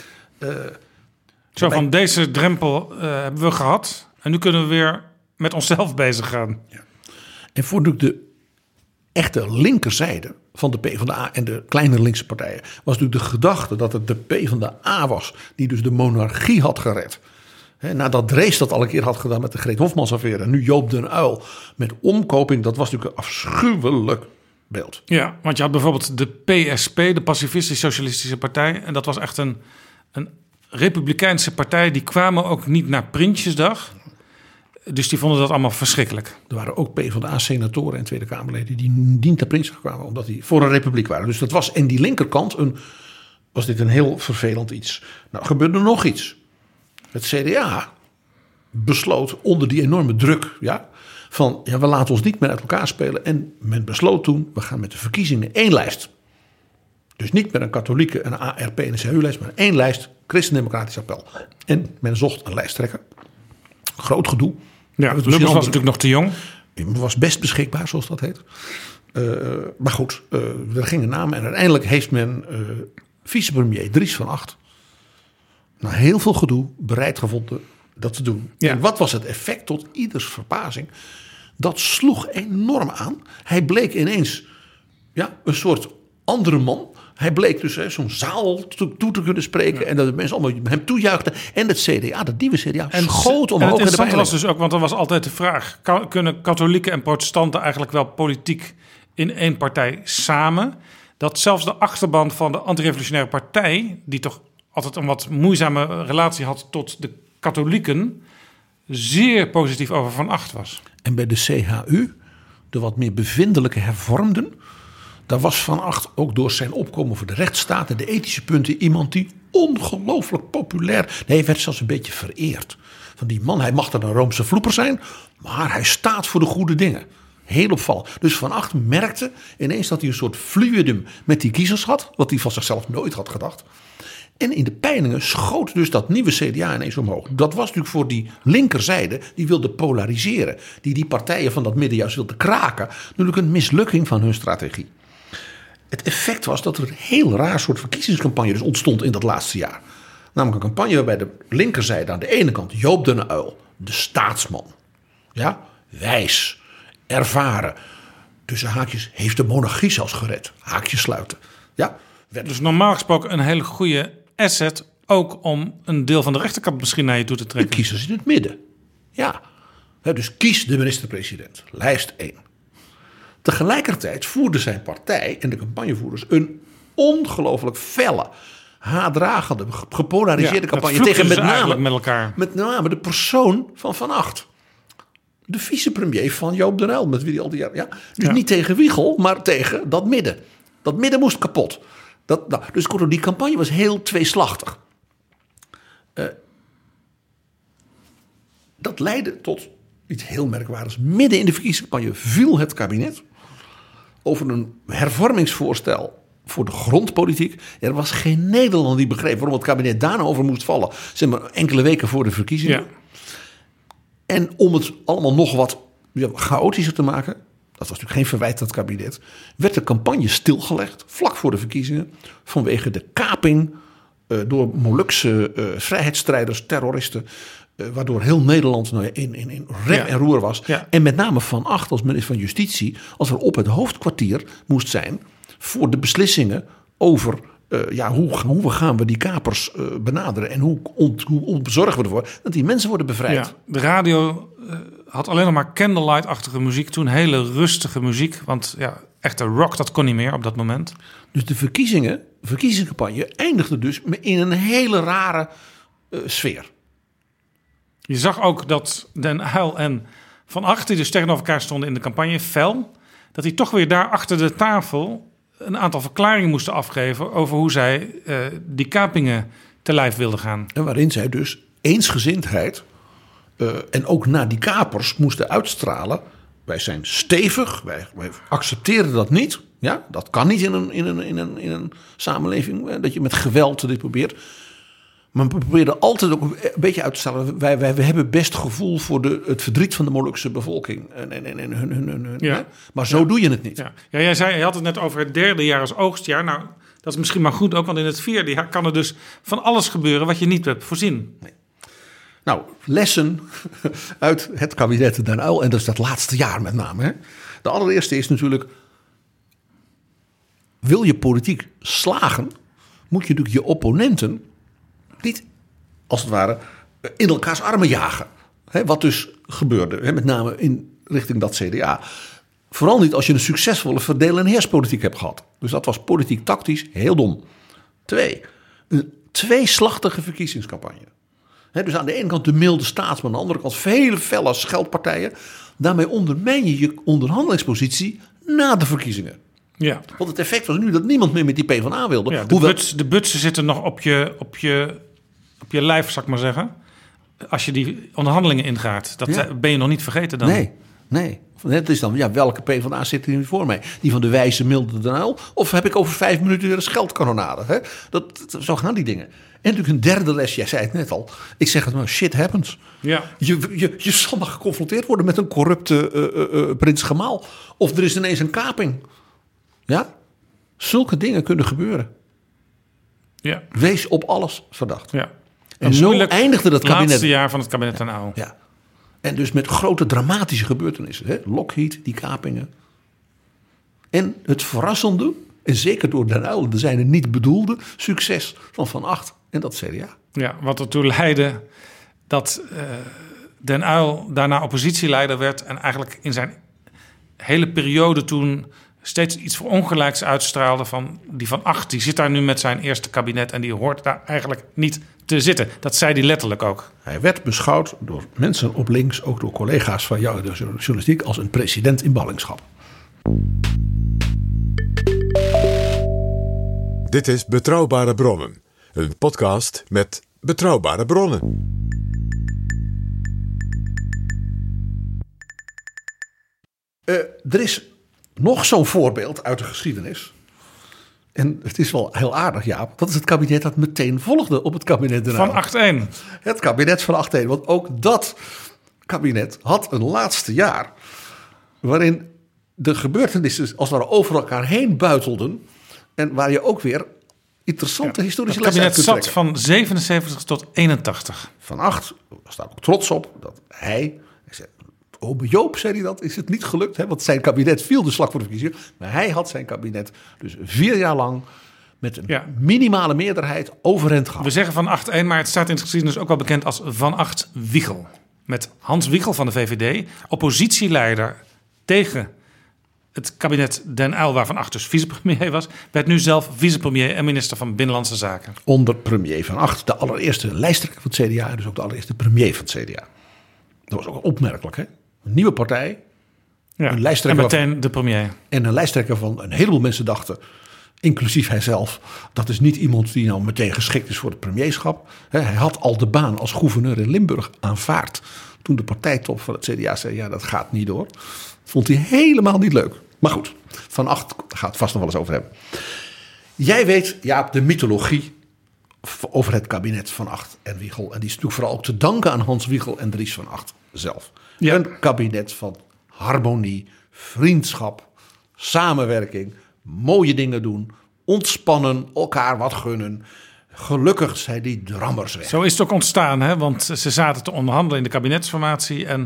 Van deze drempel hebben we gehad en nu kunnen we weer met onszelf bezig gaan. Ja. En voor de echte linkerzijde van de PvdA en de kleine linkse partijen was natuurlijk de gedachte dat het de PvdA was die dus de monarchie had gered. Nadat Drees dat al een keer had gedaan met de Greet Hofmans-affaire en nu Joop den Uyl met omkoping, dat was natuurlijk een afschuwelijk beeld. Ja, want je had bijvoorbeeld de PSP, de Pacifistische Socialistische Partij, en dat was echt een republikeinse partij. Die kwamen ook niet naar Prinsjesdag. Dus die vonden dat allemaal verschrikkelijk. Er waren ook PvdA-senatoren en Tweede Kamerleden die niet naar Prinsjesdag kwamen, omdat die voor een republiek waren. Dus dat was in die linkerkant was dit een heel vervelend iets. Nou, gebeurde er nog iets. Het CDA besloot onder die enorme druk, we laten ons niet meer uit elkaar spelen. En men besloot toen, we gaan met de verkiezingen 1 lijst. Dus niet met een katholieke, een ARP en een CU-lijst, maar 1 lijst, Christendemocratisch Appel. En men zocht een lijsttrekker. Groot gedoe. Ja, Lubbers was natuurlijk nog te jong. Was best beschikbaar, zoals dat heet. Maar goed, er gingen namen. En uiteindelijk heeft men vicepremier Dries van Agt, na heel veel gedoe, bereid gevonden dat te doen. Ja. En wat was het effect? Tot ieders verbazing. Dat sloeg enorm aan. Hij bleek ineens een soort andere man. Hij bleek dus zo'n zaal toe te kunnen spreken. Ja. En dat de mensen allemaal hem toejuichten. En het CDA, dat nieuwe CDA, schoot omhoog. En het interessante was dus ook, want er was altijd de vraag, kunnen katholieken en protestanten eigenlijk wel politiek in 1 partij samen? Dat zelfs de achterban van de antirevolutionaire partij, die toch altijd een wat moeizame relatie had tot de katholieken, zeer positief over Van Agt was. En bij de CHU, de wat meer bevindelijke hervormden, daar was Van Agt ook door zijn opkomen voor de rechtsstaat en de ethische punten iemand die ongelooflijk populair, hij werd zelfs een beetje vereerd. Van die man, hij mag dan een Roomse vloeper zijn, maar hij staat voor de goede dingen. Heel opvallend. Dus Van Agt merkte ineens dat hij een soort fluidum met die kiezers had. Wat hij van zichzelf nooit had gedacht. En in de peilingen schoot dus dat nieuwe CDA ineens omhoog. Dat was natuurlijk voor die linkerzijde, die wilde polariseren. Die partijen van dat midden juist wilde kraken. Natuurlijk een mislukking van hun strategie. Het effect was dat er een heel raar soort verkiezingscampagne dus ontstond in dat laatste jaar. Namelijk een campagne waarbij de linkerzijde aan de ene kant Joop den Uyl, de staatsman. Ja, wijs, ervaren. Tussen haakjes heeft de monarchie zelfs gered. Haakjes sluiten. Ja, dus normaal gesproken een hele goede asset, ook om een deel van de rechterkant misschien naar je toe te trekken. De kiezers in het midden. Ja, dus kies de minister-president. Lijst 1. Tegelijkertijd voerde zijn partij en de campagnevoerders een ongelooflijk felle, haatdragende, gepolariseerde campagne tegen met name de persoon van Van Agt. De vicepremier van Joop den Uyl, met wie hij al die jaren. Ja, dus niet tegen Wiegel, maar tegen dat midden. Dat midden moest kapot. Dus kortom, die campagne was heel tweeslachtig. Dat leidde tot iets heel merkwaardigs. Midden in de verkiezingscampagne viel het kabinet over een hervormingsvoorstel voor de grondpolitiek. Er was geen Nederlander die begreep waarom het kabinet daar nou over moest vallen. Zeg maar enkele weken voor de verkiezingen. Ja. En om het allemaal nog wat chaotischer te maken, dat was natuurlijk geen verwijt aan het kabinet, werd de campagne stilgelegd vlak voor de verkiezingen vanwege de kaping door Molukse vrijheidsstrijders, terroristen, waardoor heel Nederland in rem en roer was. Ja. En met name Van Agt als minister van Justitie, als er op het hoofdkwartier moest zijn voor de beslissingen over hoe gaan we die kapers benaderen en hoe bezorgen we ervoor dat die mensen worden bevrijd. Ja, de radio had alleen nog maar candlelight-achtige muziek toen, hele rustige muziek, want echte rock dat kon niet meer op dat moment. Dus de verkiezingscampagne eindigde dus in een hele rare sfeer. Je zag ook dat Den Uyl en Van Agt, die dus tegenover elkaar stonden in de campagne, fel, dat die toch weer daar achter de tafel een aantal verklaringen moesten afgeven over hoe zij die kapingen te lijf wilden gaan. En waarin zij dus eensgezindheid en ook naar die kapers moesten uitstralen. Wij zijn stevig, wij accepteren dat niet. Ja, dat kan niet in een samenleving, dat je met geweld dit probeert. Maar we probeerden altijd ook een beetje uit te stellen. Wij hebben best gevoel voor het verdriet van de Molukse bevolking. Maar zo doe je het niet. Ja, je had het net over het derde jaar als oogstjaar. Nou, dat is misschien maar goed ook. Want in het vierde jaar kan er dus van alles gebeuren wat je niet hebt voorzien. Nee. Nou, lessen uit het kabinet Den Uyl. En dat is dat laatste jaar met name. Hè. De allereerste is natuurlijk, wil je politiek slagen, moet je natuurlijk je opponenten niet, als het ware, in elkaars armen jagen. Wat dus gebeurde, met name in richting dat CDA. Vooral niet als je een succesvolle verdeel- en heerspolitiek hebt gehad. Dus dat was politiek tactisch heel dom. 2, een tweeslachtige verkiezingscampagne. Dus aan de ene kant de milde staatsman, aan de andere kant vele felle scheldpartijen. Daarmee ondermijn je onderhandelingspositie na de verkiezingen. Ja. Want het effect was nu dat niemand meer met die PvdA wilde. Ja, de butsen zitten nog op je lijf, zal ik maar zeggen. Als je die onderhandelingen ingaat. Dat ben je nog niet vergeten dan. Nee. Het is dan, welke PvdA zit er nu voor mij? Die van de wijze milde Den Uyl? Of heb ik over 5 minuten weer een scheldkanonade? Hè? Zo gaan die dingen. En natuurlijk een derde les, jij zei het net al. Ik zeg het maar, shit happens. Ja. Je zal maar geconfronteerd worden met een corrupte prins Gemaal. Of er is ineens een kaping. Ja? Zulke dingen kunnen gebeuren. Ja. Wees op alles verdacht. Ja. En zo eindigde dat kabinet. Het laatste jaar van het kabinet Den Uyl. Ja. En dus met grote dramatische gebeurtenissen. Hè? Lockheed, die kapingen. En het verrassende, en zeker door Den Uyl, er zijn er niet bedoelde, succes van Agt en dat CDA. Ja, wat ertoe leidde dat Den Uyl daarna oppositieleider werd en eigenlijk in zijn hele periode toen steeds iets verongelijks uitstraalde van die Van Agt. Die zit daar nu met zijn eerste kabinet en die hoort daar eigenlijk niet te zitten. Dat zei hij letterlijk ook. Hij werd beschouwd door mensen op links, ook door collega's van jou, de journalistiek, als een president in ballingschap. Dit is Betrouwbare Bronnen, een podcast met betrouwbare bronnen. Er is nog zo'n voorbeeld uit de geschiedenis. En het is wel heel aardig, Jaap. Dat is het kabinet dat meteen volgde op het kabinet Den Uyl. Van 8-1. Het kabinet van 8-1. Want ook dat kabinet had een laatste jaar waarin de gebeurtenissen als het ware over elkaar heen buitelden. En waar je ook weer interessante historische lessen uit kunt trekken. Het kabinet zat van 77 tot 81. Van 8, daar sta ik ook trots op, dat hij zei, ome Joop zei hij dat, is het niet gelukt. Hè? Want zijn kabinet viel de slag voor de verkiezingen. Maar hij had zijn kabinet dus 4 jaar lang met een minimale meerderheid overeind gehouden. We zeggen van 8-1, maar het staat in de geschiedenis ook wel bekend als Van 8 Wiegel. Met Hans Wiegel van de VVD, oppositieleider tegen het kabinet Den Uyl, waar Van 8 dus vicepremier was, werd nu zelf vicepremier en minister van Binnenlandse Zaken. Onder premier Van 8, de allereerste lijsttrekker van het CDA, dus ook de allereerste premier van het CDA. Dat was ook opmerkelijk, hè? Een nieuwe partij, een lijsttrekker en meteen de premier. En een lijsttrekker van een heleboel mensen dachten, inclusief hijzelf, dat is niet iemand die nou meteen geschikt is voor het premierschap. Hij had al de baan als gouverneur in Limburg aanvaard toen de partijtop van het CDA zei, ja, dat gaat niet door. Vond hij helemaal niet leuk. Maar goed, Van 8 gaat het vast nog wel eens over hebben. Jij weet, Jaap, de mythologie over het kabinet Van 8 en Wiegel. En die is natuurlijk vooral ook te danken aan Hans Wiegel en Dries Van 8 zelf. Ja. Een kabinet van harmonie, vriendschap, samenwerking, mooie dingen doen, ontspannen, elkaar wat gunnen. Gelukkig zijn die drammers weg. Zo is het ook ontstaan, hè? Want ze zaten te onderhandelen in de kabinetsformatie. En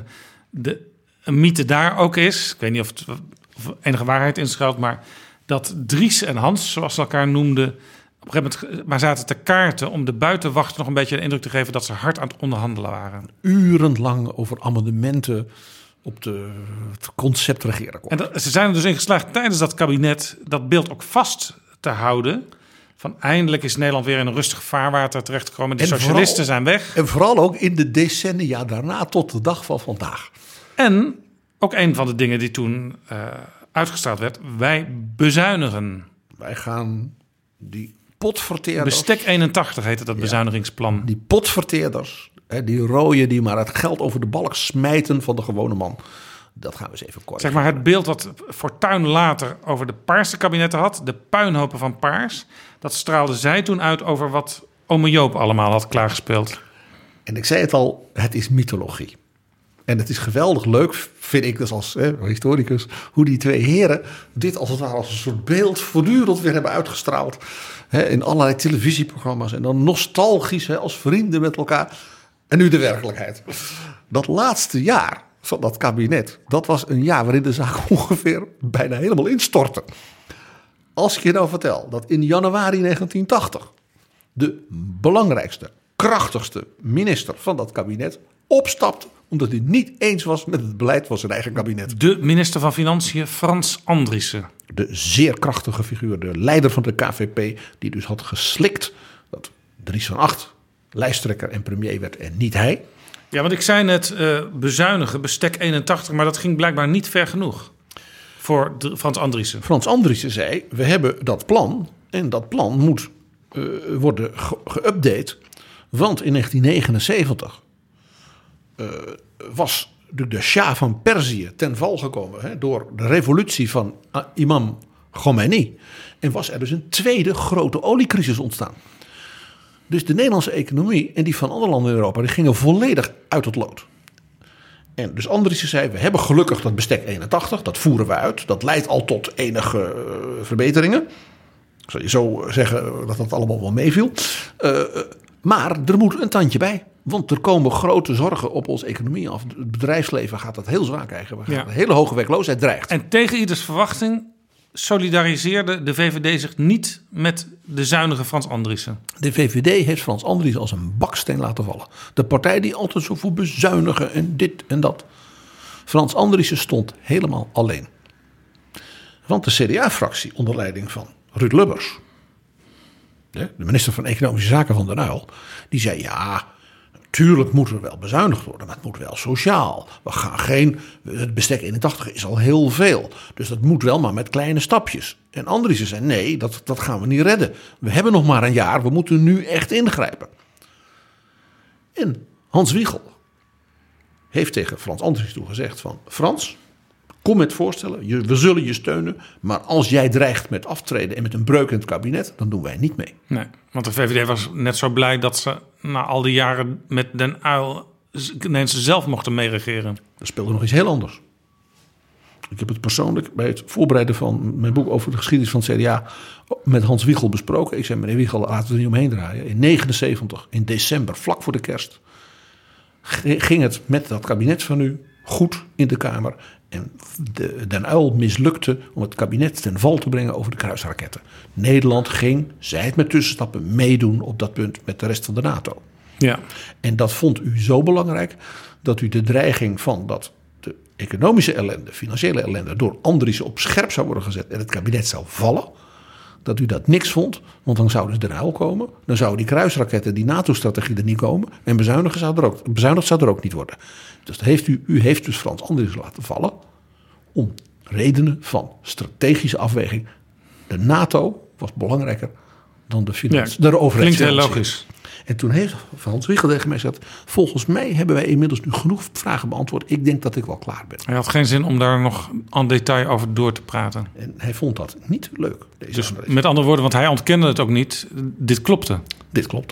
een mythe daar ook is, ik weet niet of enige waarheid in schuilt, maar dat Dries en Hans, zoals ze elkaar noemden, op een gegeven moment maar zaten te kaarten om de buitenwacht nog een beetje de indruk te geven dat ze hard aan het onderhandelen waren. Urenlang over amendementen op het concept regeerakkoord. En ze zijn er dus in geslaagd tijdens dat kabinet dat beeld ook vast te houden. Van eindelijk is Nederland weer in een rustig vaarwater terechtgekomen. De socialisten zijn weg. En vooral ook in de decennia daarna tot de dag van vandaag. En ook een van de dingen die toen uitgestraald werd. Wij bezuinigen. Wij gaan die potverteerders. Bestek 81 heette dat bezuinigingsplan. Die potverteerders, die rooien die maar het geld over de balk smijten van de gewone man. Dat gaan we eens even kort. Zeg maar het beeld wat Fortuyn later over de Paarse kabinetten had. De puinhopen van Paars. Dat straalde zij toen uit over wat ome Joop allemaal had klaargespeeld. En ik zei het al, het is mythologie. En het is geweldig leuk, vind ik dus als historicus, hoe die twee heren dit als het ware als een soort beeld voortdurend weer hebben uitgestraald. In allerlei televisieprogramma's en dan nostalgisch als vrienden met elkaar. En nu de werkelijkheid. Dat laatste jaar van dat kabinet, dat was een jaar waarin de zaak ongeveer bijna helemaal instortte. Als ik je nou vertel dat in januari 1980 de belangrijkste, krachtigste minister van dat kabinet opstapt omdat hij niet eens was met het beleid van zijn eigen kabinet. De minister van Financiën, Frans Andriessen. De zeer krachtige figuur, de leider van de KVP, die dus had geslikt dat Dries van 8 lijsttrekker en premier werd en niet hij. Ja, want ik zei net bezuinigen, bestek 81, maar dat ging blijkbaar niet ver genoeg voor Frans Andriessen. Frans Andriessen zei, we hebben dat plan en dat plan moet worden geüpdate. Want in 1979 was de Shah van Perzië ten val gekomen door de revolutie van imam Khomeini. En was er dus een tweede grote oliecrisis ontstaan. Dus de Nederlandse economie en die van andere landen in Europa, die gingen volledig uit het lood. En dus Andriessen zei, we hebben gelukkig dat bestek 81, dat voeren we uit. Dat leidt al tot enige verbeteringen. Zou je zo zeggen dat dat allemaal wel meeviel. Maar er moet een tandje bij. Want er komen grote zorgen op onze economie af. Het bedrijfsleven gaat dat heel zwaar krijgen. Een hele hoge werkloosheid dreigt. En tegen ieders verwachting solidariseerde de VVD zich niet met de zuinige Frans Andriessen. De VVD heeft Frans Andriessen als een baksteen laten vallen. De partij die altijd zo voor bezuinigen en dit en dat. Frans Andriessen stond helemaal alleen. Want de CDA-fractie onder leiding van Ruud Lubbers, de minister van Economische Zaken van Den Uyl, die zei ja, tuurlijk moet er wel bezuinigd worden, maar het moet wel sociaal. We gaan het bestek 81 is al heel veel, dus dat moet wel maar met kleine stapjes. En Andriessen zei nee, dat gaan we niet redden. We hebben nog maar een jaar, we moeten nu echt ingrijpen. En Hans Wiegel heeft tegen Frans Andriessen gezegd van Frans, kom met voorstellen, we zullen je steunen. Maar als jij dreigt met aftreden en met een breuk in het kabinet, dan doen wij niet mee. Nee, want de VVD was net zo blij dat ze na al die jaren met Den Uyl ineens zelf mochten meeregeren. Er speelde nog iets heel anders. Ik heb het persoonlijk bij het voorbereiden van mijn boek over de geschiedenis van het CDA met Hans Wiegel besproken. Ik zei, meneer Wiegel, laten we er niet omheen draaien. In 1979, in december, vlak voor de kerst, ging het met dat kabinet van u goed in de Kamer. En Den Uyl mislukte om het kabinet ten val te brengen over de kruisraketten. Nederland ging, zij het met tussenstappen, meedoen op dat punt met de rest van de NATO. Ja. En dat vond u zo belangrijk dat u de dreiging van dat de economische ellende, financiële ellende, door Andriessen op scherp zou worden gezet en het kabinet zou vallen, dat u dat niks vond, want dan zouden ze Den Uyl komen. Dan zouden die kruisraketten, die NATO-strategie er niet komen. En bezuinigd zou er ook niet worden. Dus u heeft dus Frans Andriessen laten vallen om redenen van strategische afweging. De NATO was belangrijker dan de overheidsfinanciën. Klinkt heel logisch. En toen heeft Hans Wiegel tegen mij gezegd, volgens mij hebben wij inmiddels nu genoeg vragen beantwoord. Ik denk dat ik wel klaar ben. Hij had geen zin om daar nog aan detail over door te praten. En hij vond dat niet leuk. Dus met andere woorden, want hij ontkende het ook niet. Dit klopte. Dit klopte.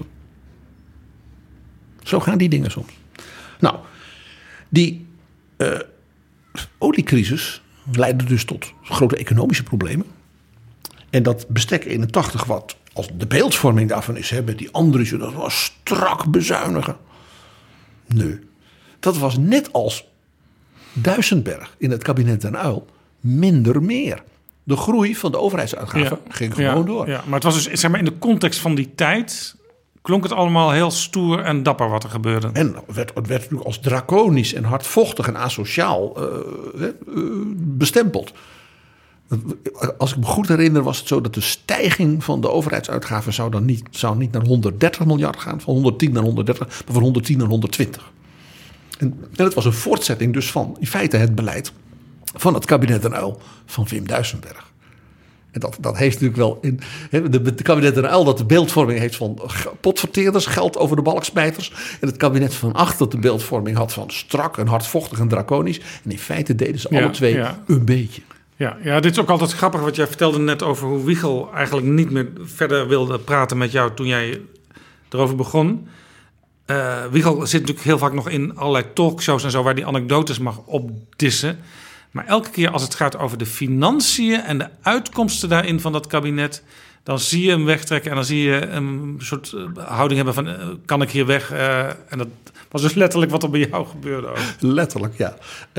Zo gaan die dingen soms. Nou, die oliecrisis leidde dus tot grote economische problemen. En dat bestek 81 wat als de beeldvorming daarvan is, met die Andriessen, dat was strak bezuinigen. Nee, dat was net als Duisenberg in het kabinet Den Uyl minder meer. De groei van de overheidsuitgaven ging gewoon door. Ja, maar het was dus, zeg maar, in de context van die tijd klonk het allemaal heel stoer en dapper wat er gebeurde. En het werd natuurlijk als draconisch en hardvochtig en asociaal bestempeld. Als ik me goed herinner was het zo dat de stijging van de overheidsuitgaven zou niet naar 130 miljard gaan. Van 110 naar 130, maar van 110 naar 120. En het was een voortzetting dus van in feite het beleid van het kabinet Den Uyl van Wim Duisenberg. En dat heeft natuurlijk wel in de kabinet Den Uyl dat de beeldvorming heeft van potverteerders, geld over de balksmijters. En het kabinet van Agt dat de beeldvorming had van strak en hardvochtig en draconisch. En in feite deden ze alle twee een beetje. Ja, dit is ook altijd grappig wat jij vertelde net over hoe Wiegel eigenlijk niet meer verder wilde praten met jou toen jij erover begon. Wiegel zit natuurlijk heel vaak nog in allerlei talkshows en zo waar die anekdotes mag opdissen. Maar elke keer als het gaat over de financiën en de uitkomsten daarin van dat kabinet, dan zie je hem wegtrekken en dan zie je een soort houding hebben van kan ik hier weg? En dat was dus letterlijk wat er bij jou gebeurde ook. Letterlijk, ja.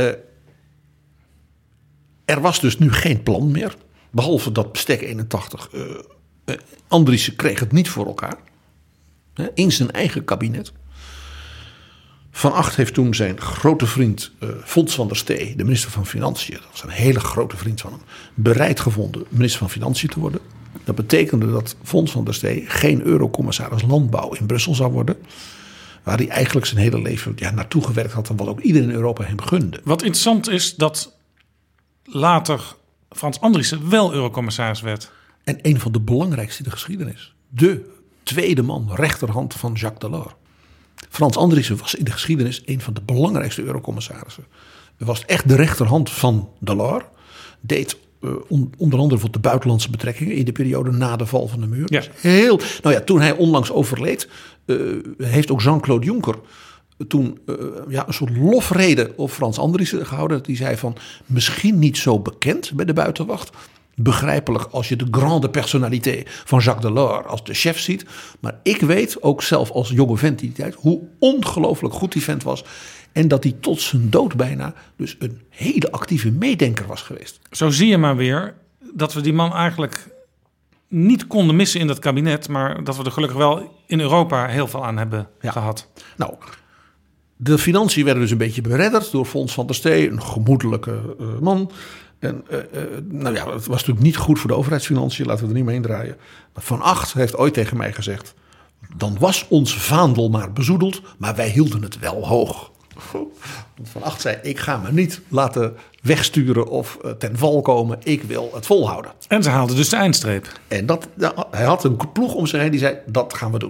Er was dus nu geen plan meer. Behalve dat bestek 81. Andriessen kreeg het niet voor elkaar. In zijn eigen kabinet. Van Agt heeft toen zijn grote vriend Fons van der Stee, de minister van Financiën, dat was een hele grote vriend van hem, bereid gevonden minister van Financiën te worden. Dat betekende dat Fons van der Stee geen eurocommissaris landbouw in Brussel zou worden. Waar hij eigenlijk zijn hele leven naartoe gewerkt had en wat ook iedereen in Europa hem gunde. Wat interessant is dat later Frans Andriessen wel eurocommissaris werd. En een van de belangrijkste in de geschiedenis. De tweede man, rechterhand van Jacques Delors. Frans Andriessen was in de geschiedenis een van de belangrijkste eurocommissarissen. Hij was echt de rechterhand van Delors. Deed onder andere voor de buitenlandse betrekkingen in de periode na de val van de muur. Ja. Toen hij onlangs overleed, heeft ook Jean-Claude Juncker toen een soort lofrede op Frans Andriessen gehouden. Die zei van misschien niet zo bekend bij de buitenwacht. Begrijpelijk als je de grande personnalité van Jacques Delors als de chef ziet. Maar ik weet ook zelf als jonge vent die tijd hoe ongelooflijk goed die vent was. En dat hij tot zijn dood bijna dus een hele actieve meedenker was geweest. Zo zie je maar weer dat we die man eigenlijk niet konden missen in dat kabinet. Maar dat we er gelukkig wel in Europa heel veel aan hebben gehad. Nou, de financiën werden dus een beetje beredderd door Fons van der Stee. Een gemoedelijke man. En het was natuurlijk niet goed voor de overheidsfinanciën. Laten we er niet mee heen draaien. Van Agt heeft ooit tegen mij gezegd, dan was ons vaandel maar bezoedeld, maar wij hielden het wel hoog. Van Agt zei, ik ga me niet laten wegsturen of ten val komen. Ik wil het volhouden. En ze haalden dus de eindstreep. En hij had een ploeg om zich heen die zei, dat gaan we doen.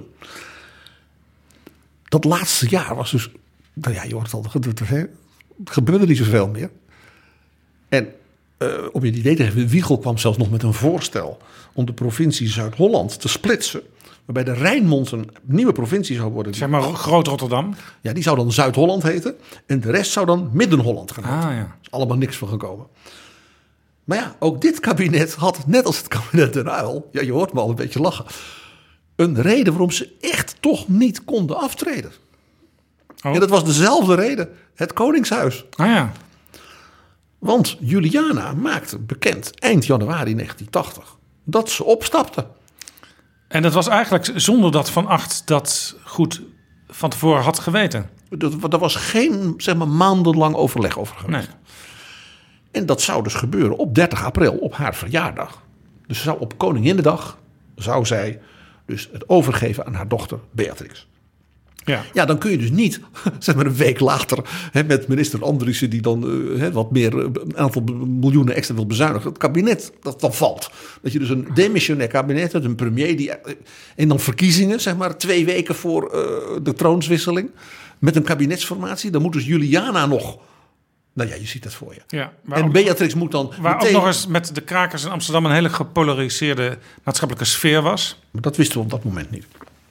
Dat laatste jaar was dus, je hoort het al, er gebeurde niet zoveel meer. En om je het idee te geven, Wiegel kwam zelfs nog met een voorstel om de provincie Zuid-Holland te splitsen. Waarbij de Rijnmond een nieuwe provincie zou worden. Zeg maar Groot Rotterdam. Ja, die zou dan Zuid-Holland heten. En de rest zou dan Midden-Holland gaan heten. Ja. Er is allemaal niks van gekomen. Maar ja, ook dit kabinet had, net als het kabinet Den Uyl, ja, je hoort me al een beetje lachen, een reden waarom ze echt toch niet konden aftreden. Oh. En dat was dezelfde reden. Het Koningshuis. Ah ja. Want Juliana maakte bekend eind januari 1980 dat ze opstapte. En dat was eigenlijk zonder dat Van Agt dat goed van tevoren had geweten. Er was geen, zeg maar, maandenlang overleg over geweest. Nee. En dat zou dus gebeuren op 30 april, op haar verjaardag. Dus zou op Koninginnedag zou zij dus het overgeven aan haar dochter Beatrix. Ja, dan kun je dus niet, zeg maar een week later, met minister Andriessen die dan wat meer, een aantal miljoenen extra wil bezuinigen. Het kabinet dat dan valt. Dat je dus een demissionair kabinet hebt, een premier en dan verkiezingen, zeg maar 2 weken voor de troonswisseling. Met een kabinetsformatie. Dan moet dus Juliana nog. Nou ja, je ziet het voor je. Ja, en Beatrix moet dan waar ook nog eens met de krakers in Amsterdam een hele gepolariseerde maatschappelijke sfeer was. Maar dat wisten we op dat moment niet.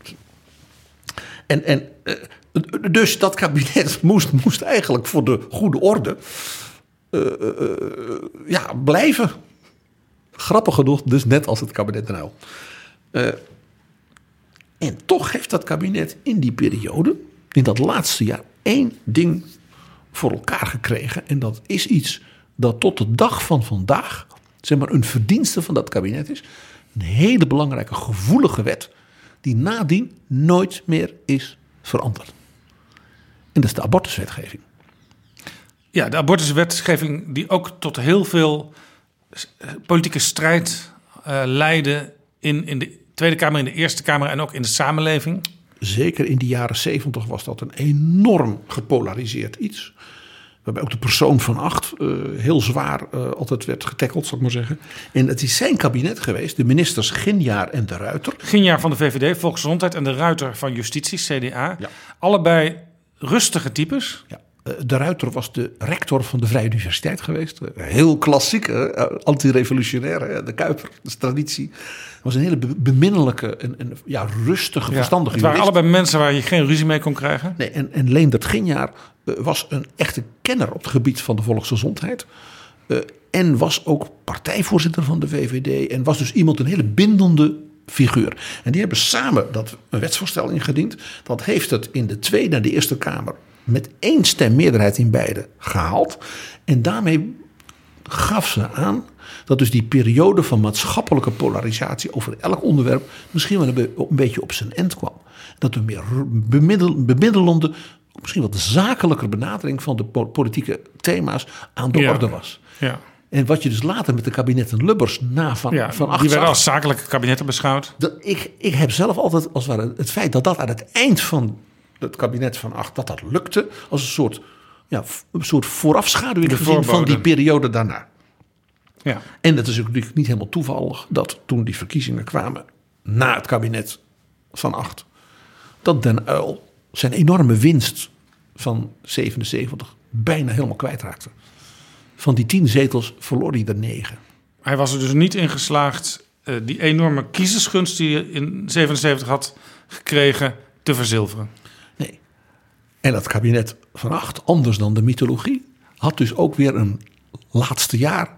Dus dat kabinet moest eigenlijk voor de goede orde blijven. Grappig genoeg, dus net als het kabinet Den Uyl. En toch heeft dat kabinet in die periode, in dat laatste jaar, 1 ding voor elkaar gekregen. En dat is iets dat tot de dag van vandaag, zeg maar, een verdienste van dat kabinet is. Een hele belangrijke, gevoelige wet die nadien nooit meer is veranderd. En dat is de abortuswetgeving. Ja, de abortuswetgeving die ook tot heel veel politieke strijd leidde in de Tweede Kamer, in de Eerste Kamer en ook in de samenleving. Zeker in de jaren 70 was dat een enorm gepolariseerd iets. Waarbij ook de persoon Van Agt heel zwaar altijd werd getackeld, zal ik maar zeggen. En het is zijn kabinet geweest, de ministers Ginjaar en De Ruiter. Ginjaar van de VVD, Volksgezondheid, en De Ruiter van Justitie, CDA. Ja. Allebei rustige types. Ja. De Ruiter was de rector van de Vrije Universiteit geweest. Heel klassiek, anti-revolutionair, de Kuiper, de traditie. Het was een hele beminnelijke en rustige, verstandige Het waren jurist. allebei mensen waar je geen ruzie mee kon krijgen. Nee, en Leendert Ginjaar was een echte kenner op het gebied van de volksgezondheid. En was ook partijvoorzitter van de VVD. En was dus een hele bindende figuur. En die hebben samen een wetsvoorstel ingediend. Dat heeft het in de Tweede en de Eerste Kamer met 1 stem meerderheid in beide gehaald. En daarmee gaf ze aan dat dus die periode van maatschappelijke polarisatie over elk onderwerp misschien wel een beetje op zijn eind kwam. Dat er meer bemiddelende, misschien wat zakelijker benadering van de politieke thema's aan de orde was. Ja. En wat je dus later met de kabinetten Lubbers na van Agt. Die werden als zakelijke kabinetten beschouwd. Ik heb zelf altijd als het ware het feit dat aan het eind van het kabinet Van Agt dat lukte als een soort voorafschaduwing gezien van die periode daarna. Ja. En het is natuurlijk niet helemaal toevallig dat toen die verkiezingen kwamen na het kabinet Van Agt, dat Den Uyl zijn enorme winst van 77 bijna helemaal kwijtraakte. Van die 10 zetels verloor hij er 9. Hij was er dus niet in geslaagd die enorme kiezersgunst die hij in 77 had gekregen te verzilveren. Nee. En dat kabinet Van Agt, anders dan de mythologie, had dus ook weer een laatste jaar.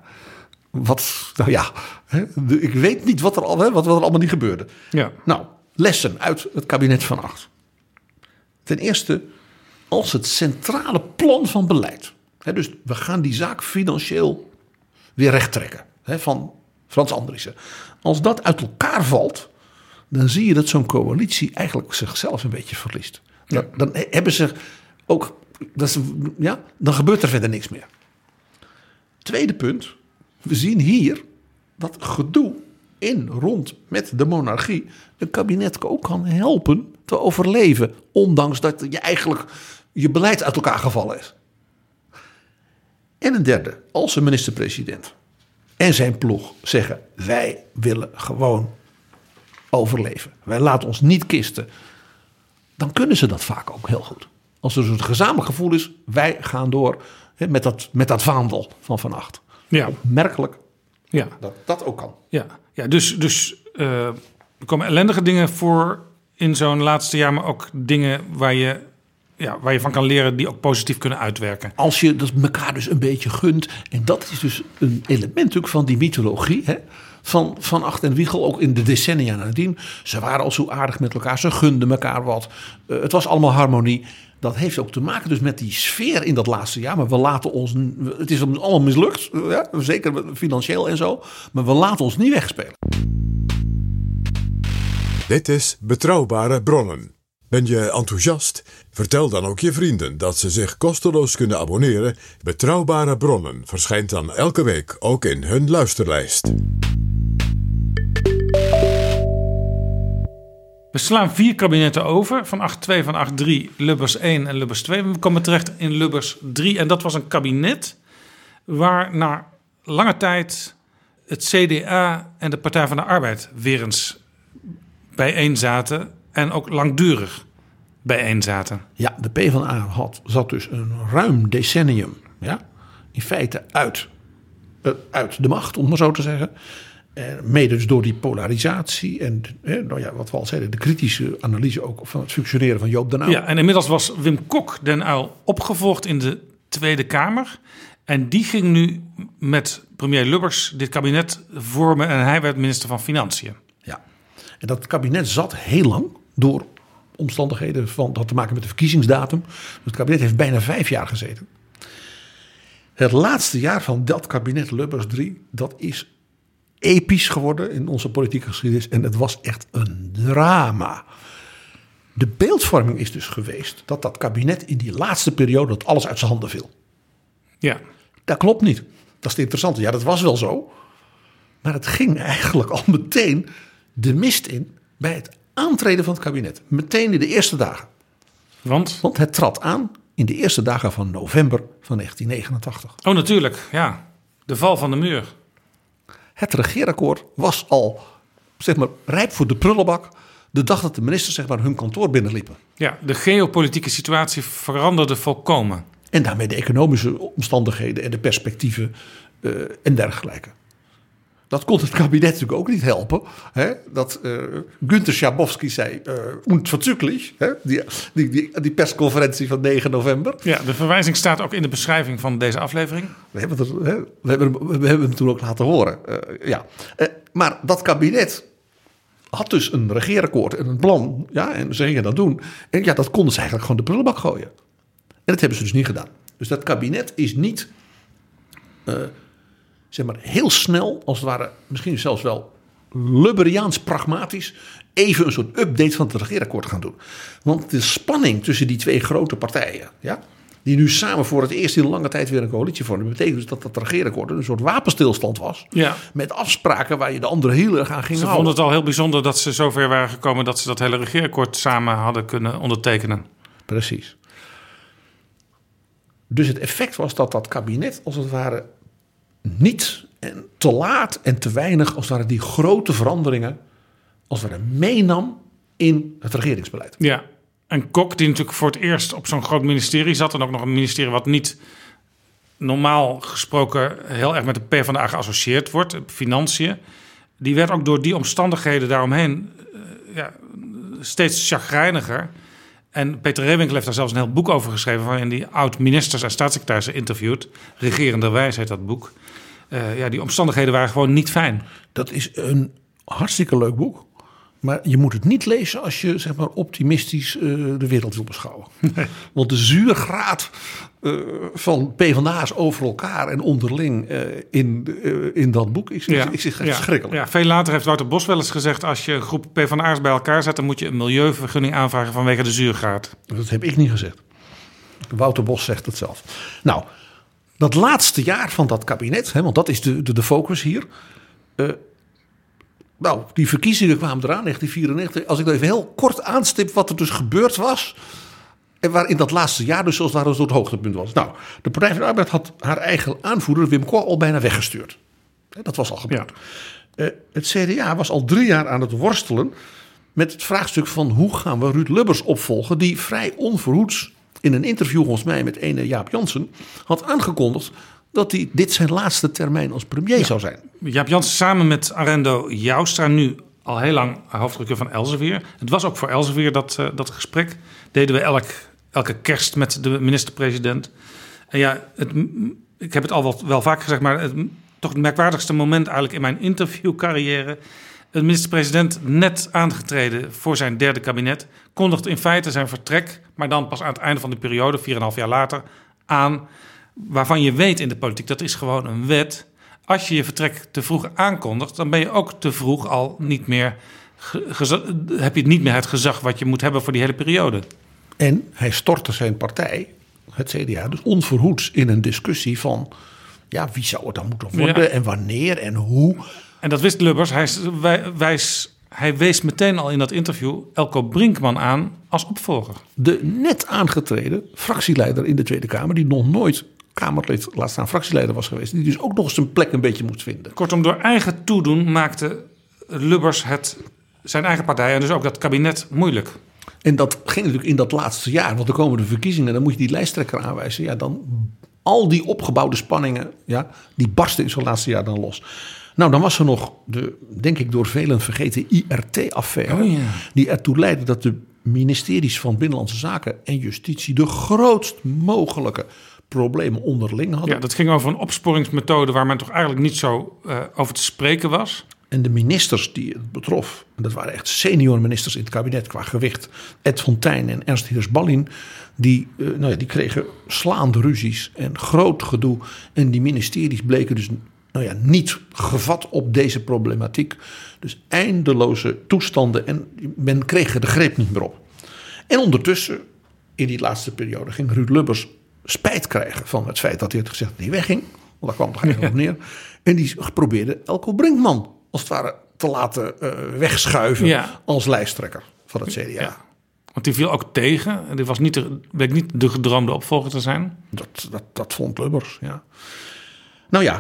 Ik weet niet wat er allemaal niet gebeurde. Ja. Nou, lessen uit het kabinet Van Agt. Ten eerste, als het centrale plan van beleid. Dus we gaan die zaak financieel weer rechttrekken. Van Frans Andriessen. Als dat uit elkaar valt, dan zie je dat zo'n coalitie eigenlijk zichzelf een beetje verliest. Ja. Dan hebben ze ook. Dan gebeurt er verder niks meer. Tweede punt. We zien hier dat gedoe rond met de monarchie een kabinet ook kan helpen te overleven. Ondanks dat je beleid uit elkaar gevallen is. En een derde, als een minister-president en zijn ploeg zeggen: wij willen gewoon overleven. Wij laten ons niet kisten. Dan kunnen ze dat vaak ook heel goed. Als er zo'n gezamenlijk gevoel is, wij gaan door met dat vaandel van Van Agt. Ja. Opmerkelijk Ja. dat ook kan. Ja, dus er komen ellendige dingen voor in zo'n laatste jaar, maar ook dingen waar je van kan leren die ook positief kunnen uitwerken. Als je dat elkaar dus een beetje gunt. En dat is dus een element natuurlijk van die mythologie. Hè? Van Acht en Wiegel, ook in de decennia nadien. Ze waren al zo aardig met elkaar. Ze gunden elkaar wat. Het was allemaal harmonie. Dat heeft ook te maken dus met die sfeer in dat laatste jaar. Maar we laten ons... Het is allemaal mislukt. Ja? Zeker financieel en zo. Maar we laten ons niet wegspelen. Dit is Betrouwbare Bronnen. Ben je enthousiast? Vertel dan ook je vrienden dat ze zich kosteloos kunnen abonneren. Betrouwbare Bronnen verschijnt dan elke week ook in hun luisterlijst. We slaan 4 kabinetten over, van 8-2, van 8-3, Lubbers 1 en Lubbers 2. We komen terecht in Lubbers 3 en dat was een kabinet waar na lange tijd het CDA en de Partij van de Arbeid weer eens bijeen zaten en ook langdurig bijeen zaten. Ja, de PvdA zat dus een ruim decennium, in feite uit de macht, om maar zo te zeggen. Mede dus door die polarisatie en wat we al zeiden, de kritische analyse ook van het functioneren van Joop den Uyl. Ja, en inmiddels was Wim Kok den Uyl opgevolgd in de Tweede Kamer. En die ging nu met premier Lubbers dit kabinet vormen en hij werd minister van Financiën. Ja, en dat kabinet zat heel lang door omstandigheden van dat te maken met de verkiezingsdatum. Dus het kabinet heeft bijna 5 jaar gezeten. Het laatste jaar van dat kabinet Lubbers 3, dat is episch geworden in onze politieke geschiedenis. En het was echt een drama. De beeldvorming is dus geweest dat kabinet in die laatste periode dat alles uit zijn handen viel. Ja. Dat klopt niet. Dat is het interessante. Ja, dat was wel zo. Maar het ging eigenlijk al meteen de mist in bij het aantreden van het kabinet. Meteen in de eerste dagen. Want het trad aan in de eerste dagen van november van 1989. Oh, natuurlijk. Ja. De val van de muur. Het regeerakkoord was al, rijp voor de prullenbak de dag dat de ministers hun kantoor binnenliepen. Ja, de geopolitieke situatie veranderde volkomen. En daarmee de economische omstandigheden en de perspectieven en dergelijke. Dat kon het kabinet natuurlijk ook niet helpen. Hè? Dat Günther Schabowski zei, unverzüglich, die persconferentie van 9 november. Ja, de verwijzing staat ook in de beschrijving van deze aflevering. We hebben hem toen ook laten horen. Maar dat kabinet had dus een regeerakkoord en een plan. Ja, en ze gingen dat doen. En ja, dat konden ze eigenlijk gewoon de prullenbak gooien. En dat hebben ze dus niet gedaan. Dus dat kabinet is niet heel snel, als het ware, misschien zelfs wel Lubberiaans pragmatisch, even een soort update van het regeerakkoord gaan doen. Want de spanning tussen die 2 grote partijen, die nu samen voor het eerst in lange tijd weer een coalitie vormen, betekent dus dat dat regeerakkoord een soort wapenstilstand was. Ja. Met afspraken waar je de anderen heel erg aan ging houden. Ze vonden het al heel bijzonder dat ze zover waren gekomen dat ze dat hele regeerakkoord samen hadden kunnen ondertekenen. Precies. Dus het effect was dat kabinet als het ware niet en te laat en te weinig als het ware die grote veranderingen als het ware meenam in het regeringsbeleid. Ja, en Kok die natuurlijk voor het eerst op zo'n groot ministerie zat en ook nog een ministerie wat niet normaal gesproken heel erg met de PvdA geassocieerd wordt, Financiën, die werd ook door die omstandigheden daaromheen steeds chagrijniger. En Peter Reewinkel heeft daar zelfs een heel boek over geschreven, waarin die oud-ministers en staatssecretarissen interviewt. Regerenderwijs heet dat boek. Die omstandigheden waren gewoon niet fijn. Dat is een hartstikke leuk boek. Maar je moet het niet lezen als je optimistisch de wereld wil beschouwen. Nee. Want de zuurgraad van PvdA's over elkaar en onderling in dat boek is verschrikkelijk. Ja, veel later heeft Wouter Bos wel eens gezegd, als je een groep PvdA's bij elkaar zet, dan moet je een milieuvergunning aanvragen vanwege de zuurgraad. Dat heb ik niet gezegd. Wouter Bos zegt het zelf. Nou, dat laatste jaar van dat kabinet, want dat is de focus hier. Die verkiezingen kwamen eraan, 1994. Als ik nou even heel kort aanstip wat er dus gebeurd was. En waar in dat laatste jaar dus zoals daar een soort hoogtepunt was. Nou, de Partij van de Arbeid had haar eigen aanvoerder Wim Kok al bijna weggestuurd. Dat was al gebeurd. Ja. Het CDA was al 3 jaar aan het worstelen met het vraagstuk van hoe gaan we Ruud Lubbers opvolgen. Die vrij onverhoeds in een interview volgens mij met ene Jaap Jansen had aangekondigd dat dit zijn laatste termijn als premier zou zijn. Jaap Jansen samen met Arendo Joustra, nu al heel lang hoofdredacteur van Elsevier. Het was ook voor Elsevier dat gesprek. Deden we elke kerst met de minister-president. En ja, ik heb het al wel vaak gezegd, maar toch het merkwaardigste moment eigenlijk in mijn interviewcarrière. De minister-president, net aangetreden voor zijn derde kabinet, kondigt in feite zijn vertrek, maar dan pas aan het einde van de periode, 4,5 jaar later, aan. Waarvan je weet in de politiek, dat is gewoon een wet. Als je je vertrek te vroeg aankondigt, dan ben je ook te vroeg al niet meer heb je niet meer het gezag wat je moet hebben voor die hele periode. En hij stortte zijn partij, het CDA, dus onverhoeds in een discussie van, ja, wie zou het dan moeten worden en wanneer en hoe. En dat wist Lubbers. Hij wees meteen al in dat interview Elko Brinkman aan als opvolger. De net aangetreden fractieleider in de Tweede Kamer, die nog nooit Kamerlid, laat staan fractieleider was geweest, die dus ook nog zijn plek een beetje moest vinden. Kortom, door eigen toedoen maakte Lubbers zijn eigen partij en dus ook dat kabinet moeilijk. En dat ging natuurlijk in dat laatste jaar, want er komen de verkiezingen, dan moet je die lijsttrekker aanwijzen. Ja, dan al die opgebouwde spanningen, ja, die barsten in zo'n laatste jaar dan los. Nou, dan was er nog de, denk ik door velen vergeten, IRT-affaire. Die ertoe leidde dat de ministeries van Binnenlandse Zaken en Justitie de grootst mogelijke problemen onderling hadden. Ja, dat ging over een opsporingsmethode waar men toch eigenlijk niet zo over te spreken was. En de ministers die het betrof, en dat waren echt senior ministers in het kabinet qua gewicht, Ed Fontijn en Ernst Heers-Ballin, die kregen slaande ruzies en groot gedoe. En die ministeries bleken dus niet gevat op deze problematiek. Dus eindeloze toestanden en men kreeg er de greep niet meer op. En ondertussen, in die laatste periode, ging Ruud Lubbers spijt krijgen van het feit dat hij had gezegd dat hij wegging. Want daar kwam het eigenlijk op neer. En die probeerde Elko Brinkman als het ware te laten wegschuiven als lijsttrekker van het CDA. Ja. Want die viel ook tegen. Die bleek niet de gedroomde opvolger te zijn. Dat vond Lubbers, ja. Nou ja,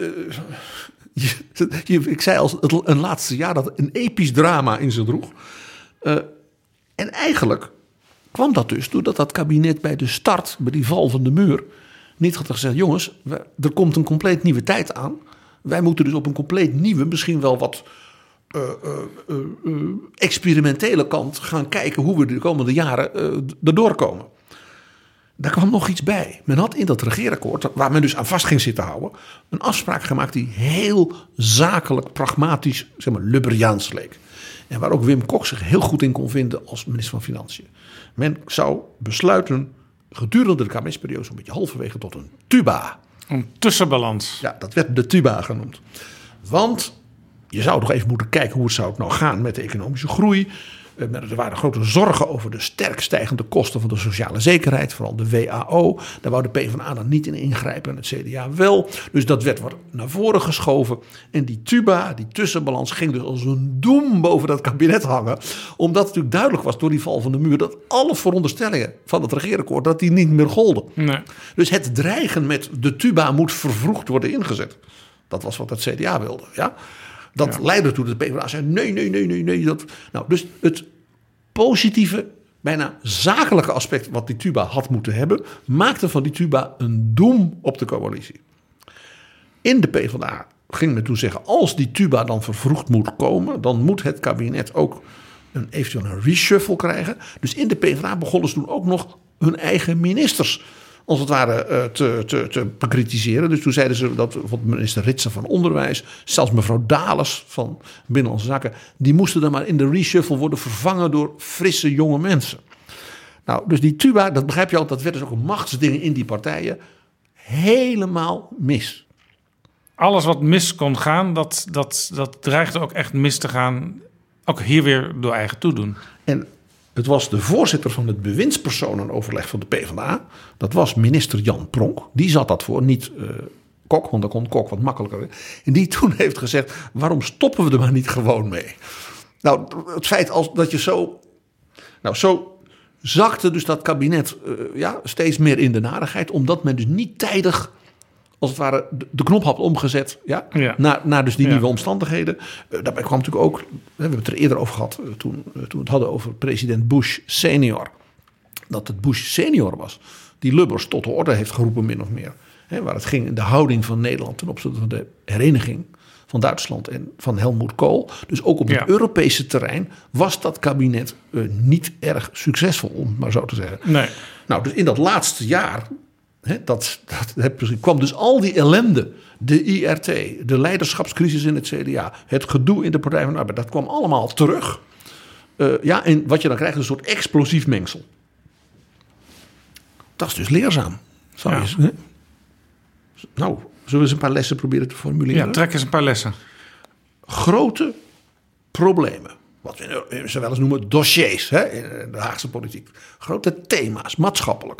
ik zei als een laatste jaar dat een episch drama in zich droeg. En eigenlijk kwam dat dus doordat dat kabinet bij de start, bij die val van de muur, niet had gezegd, jongens, er komt een compleet nieuwe tijd aan. Wij moeten dus op een compleet nieuwe, misschien wel wat experimentele kant gaan kijken hoe we de komende jaren erdoor komen. Daar kwam nog iets bij. Men had in dat regeerakkoord, waar men dus aan vast ging zitten houden, een afspraak gemaakt die heel zakelijk, pragmatisch, zeg maar, Lubberiaans leek. En waar ook Wim Kok zich heel goed in kon vinden als minister van Financiën. Men zou besluiten gedurende de kabinetsperiode, zo'n beetje halverwege, tot een TUBA. Een tussenbalans. Ja, dat werd de TUBA genoemd. Want je zou toch even moeten kijken hoe het zou nou gaan met de economische groei. Er waren grote zorgen over de sterk stijgende kosten van de sociale zekerheid. Vooral de WAO. Daar wou de PvdA dan niet in ingrijpen en het CDA wel. Dus dat werd wat naar voren geschoven. En die TUBA, die tussenbalans, ging dus als een doem boven dat kabinet hangen. Omdat het natuurlijk duidelijk was door die val van de muur dat alle veronderstellingen van het regeerakkoord dat die niet meer golden. Nee. Dus het dreigen met de TUBA moet vervroegd worden ingezet. Dat was wat het CDA wilde, ja. Dat leidde toe dat de PvdA zei nee. Dus het positieve, bijna zakelijke aspect wat die TUBA had moeten hebben, maakte van die TUBA een doem op de coalitie. In de PvdA ging men toen zeggen, als die TUBA dan vervroegd moet komen, dan moet het kabinet ook eventueel een reshuffle krijgen. Dus in de PvdA begonnen ze toen ook nog hun eigen ministers als het ware te bekritiseren. Dus toen zeiden ze dat bijvoorbeeld minister Ritsen van Onderwijs, zelfs mevrouw Dales van Binnenlandse Zaken, die moesten dan maar in de reshuffle worden vervangen door frisse jonge mensen. Nou, dus die TUBA, dat begrijp je al, dat werd dus ook een machtsdingen in die partijen. Helemaal mis. Alles wat mis kon gaan, dat dreigde ook echt mis te gaan. Ook hier weer door eigen toedoen. En het was de voorzitter van het bewindspersonenoverleg van de PvdA. Dat was minister Jan Pronk. Die zat dat voor, niet Kok, want dan kon Kok wat makkelijker. En die toen heeft gezegd, waarom stoppen we er maar niet gewoon mee? Nou, het feit dat je zo zakte dus dat kabinet steeds meer in de narigheid. Omdat men dus niet tijdig, als het ware, de knop had omgezet naar dus die nieuwe omstandigheden. Daarbij kwam natuurlijk ook, we hebben het er eerder over gehad toen we het hadden over president Bush senior. Dat het Bush senior was die Lubbers tot de orde heeft geroepen min of meer. waar het ging de houding van Nederland ten opzichte van de hereniging van Duitsland en van Helmut Kohl. Dus ook op het Europese terrein was dat kabinet niet erg succesvol, om het maar zo te zeggen. Nee. Nou, dus in dat laatste jaar kwam dus al die ellende, de IRT, de leiderschapscrisis in het CDA, het gedoe in de Partij van de Arbeid, dat kwam allemaal terug. En wat je dan krijgt is een soort explosief mengsel. Dat is dus leerzaam. Nou, zullen we eens een paar lessen proberen te formuleren? Ja, trek eens een paar lessen. Grote problemen. Wat we zo wel eens noemen dossiers in de Haagse politiek. Grote thema's, maatschappelijk.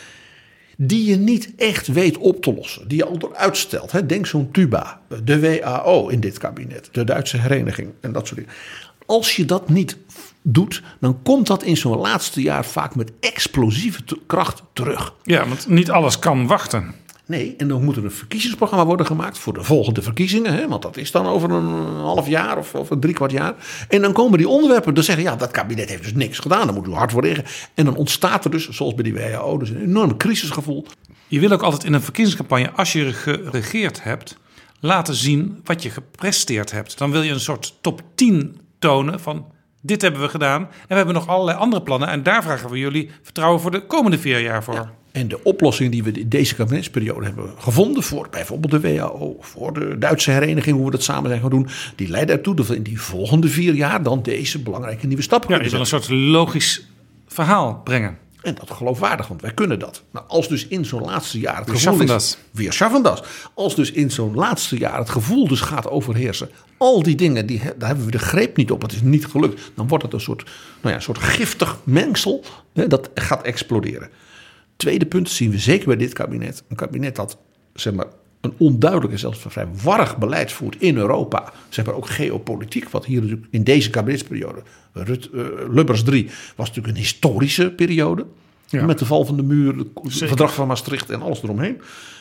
Die je niet echt weet op te lossen. Die je al door uitstelt. Denk zo'n TUBA, de WAO in dit kabinet. De Duitse hereniging en dat soort dingen. Als je dat niet doet, dan komt dat in zo'n laatste jaar vaak met explosieve kracht terug. Ja, want niet alles kan wachten. Nee, en dan moet er een verkiezingsprogramma worden gemaakt voor de volgende verkiezingen. Want dat is dan over een half jaar of over 3/4 jaar. En dan komen die onderwerpen, dan zeggen dat kabinet heeft dus niks gedaan. Dan moet u hard voor liggen. En dan ontstaat er dus, zoals bij die WHO, dus een enorm crisisgevoel. Je wil ook altijd in een verkiezingscampagne, als je geregeerd hebt, laten zien wat je gepresteerd hebt. Dan wil je een soort top 10 tonen van dit hebben we gedaan. En we hebben nog allerlei andere plannen. En daar vragen we jullie vertrouwen voor de komende 4 jaar voor. Ja. En de oplossing die we in deze kabinetsperiode hebben gevonden voor bijvoorbeeld de WHO, voor de Duitse hereniging, hoe we dat samen zijn gaan doen, die leidt ertoe dat we in die volgende 4 jaar dan deze belangrijke nieuwe stappen kunnen zetten. zetten. Je wil een soort logisch verhaal brengen. En dat geloofwaardig, want wij kunnen dat. Nou, als dus in zo'n laatste jaar het We gevoel schaffen is, we schaffen dat. Als dus in zo'n laatste jaar het gevoel dus gaat overheersen, al die dingen, daar hebben we de greep niet op, het is niet gelukt, dan wordt het een soort giftig mengsel, dat gaat exploderen. Tweede punt zien we zeker bij dit kabinet. Een kabinet dat een onduidelijk en zelfs vrij warrig beleid voert in Europa. Ook geopolitiek, wat hier natuurlijk in deze kabinetsperiode. Lubbers 3 was natuurlijk een historische periode. Ja. Met de val van de muur, het verdrag van Maastricht en alles eromheen.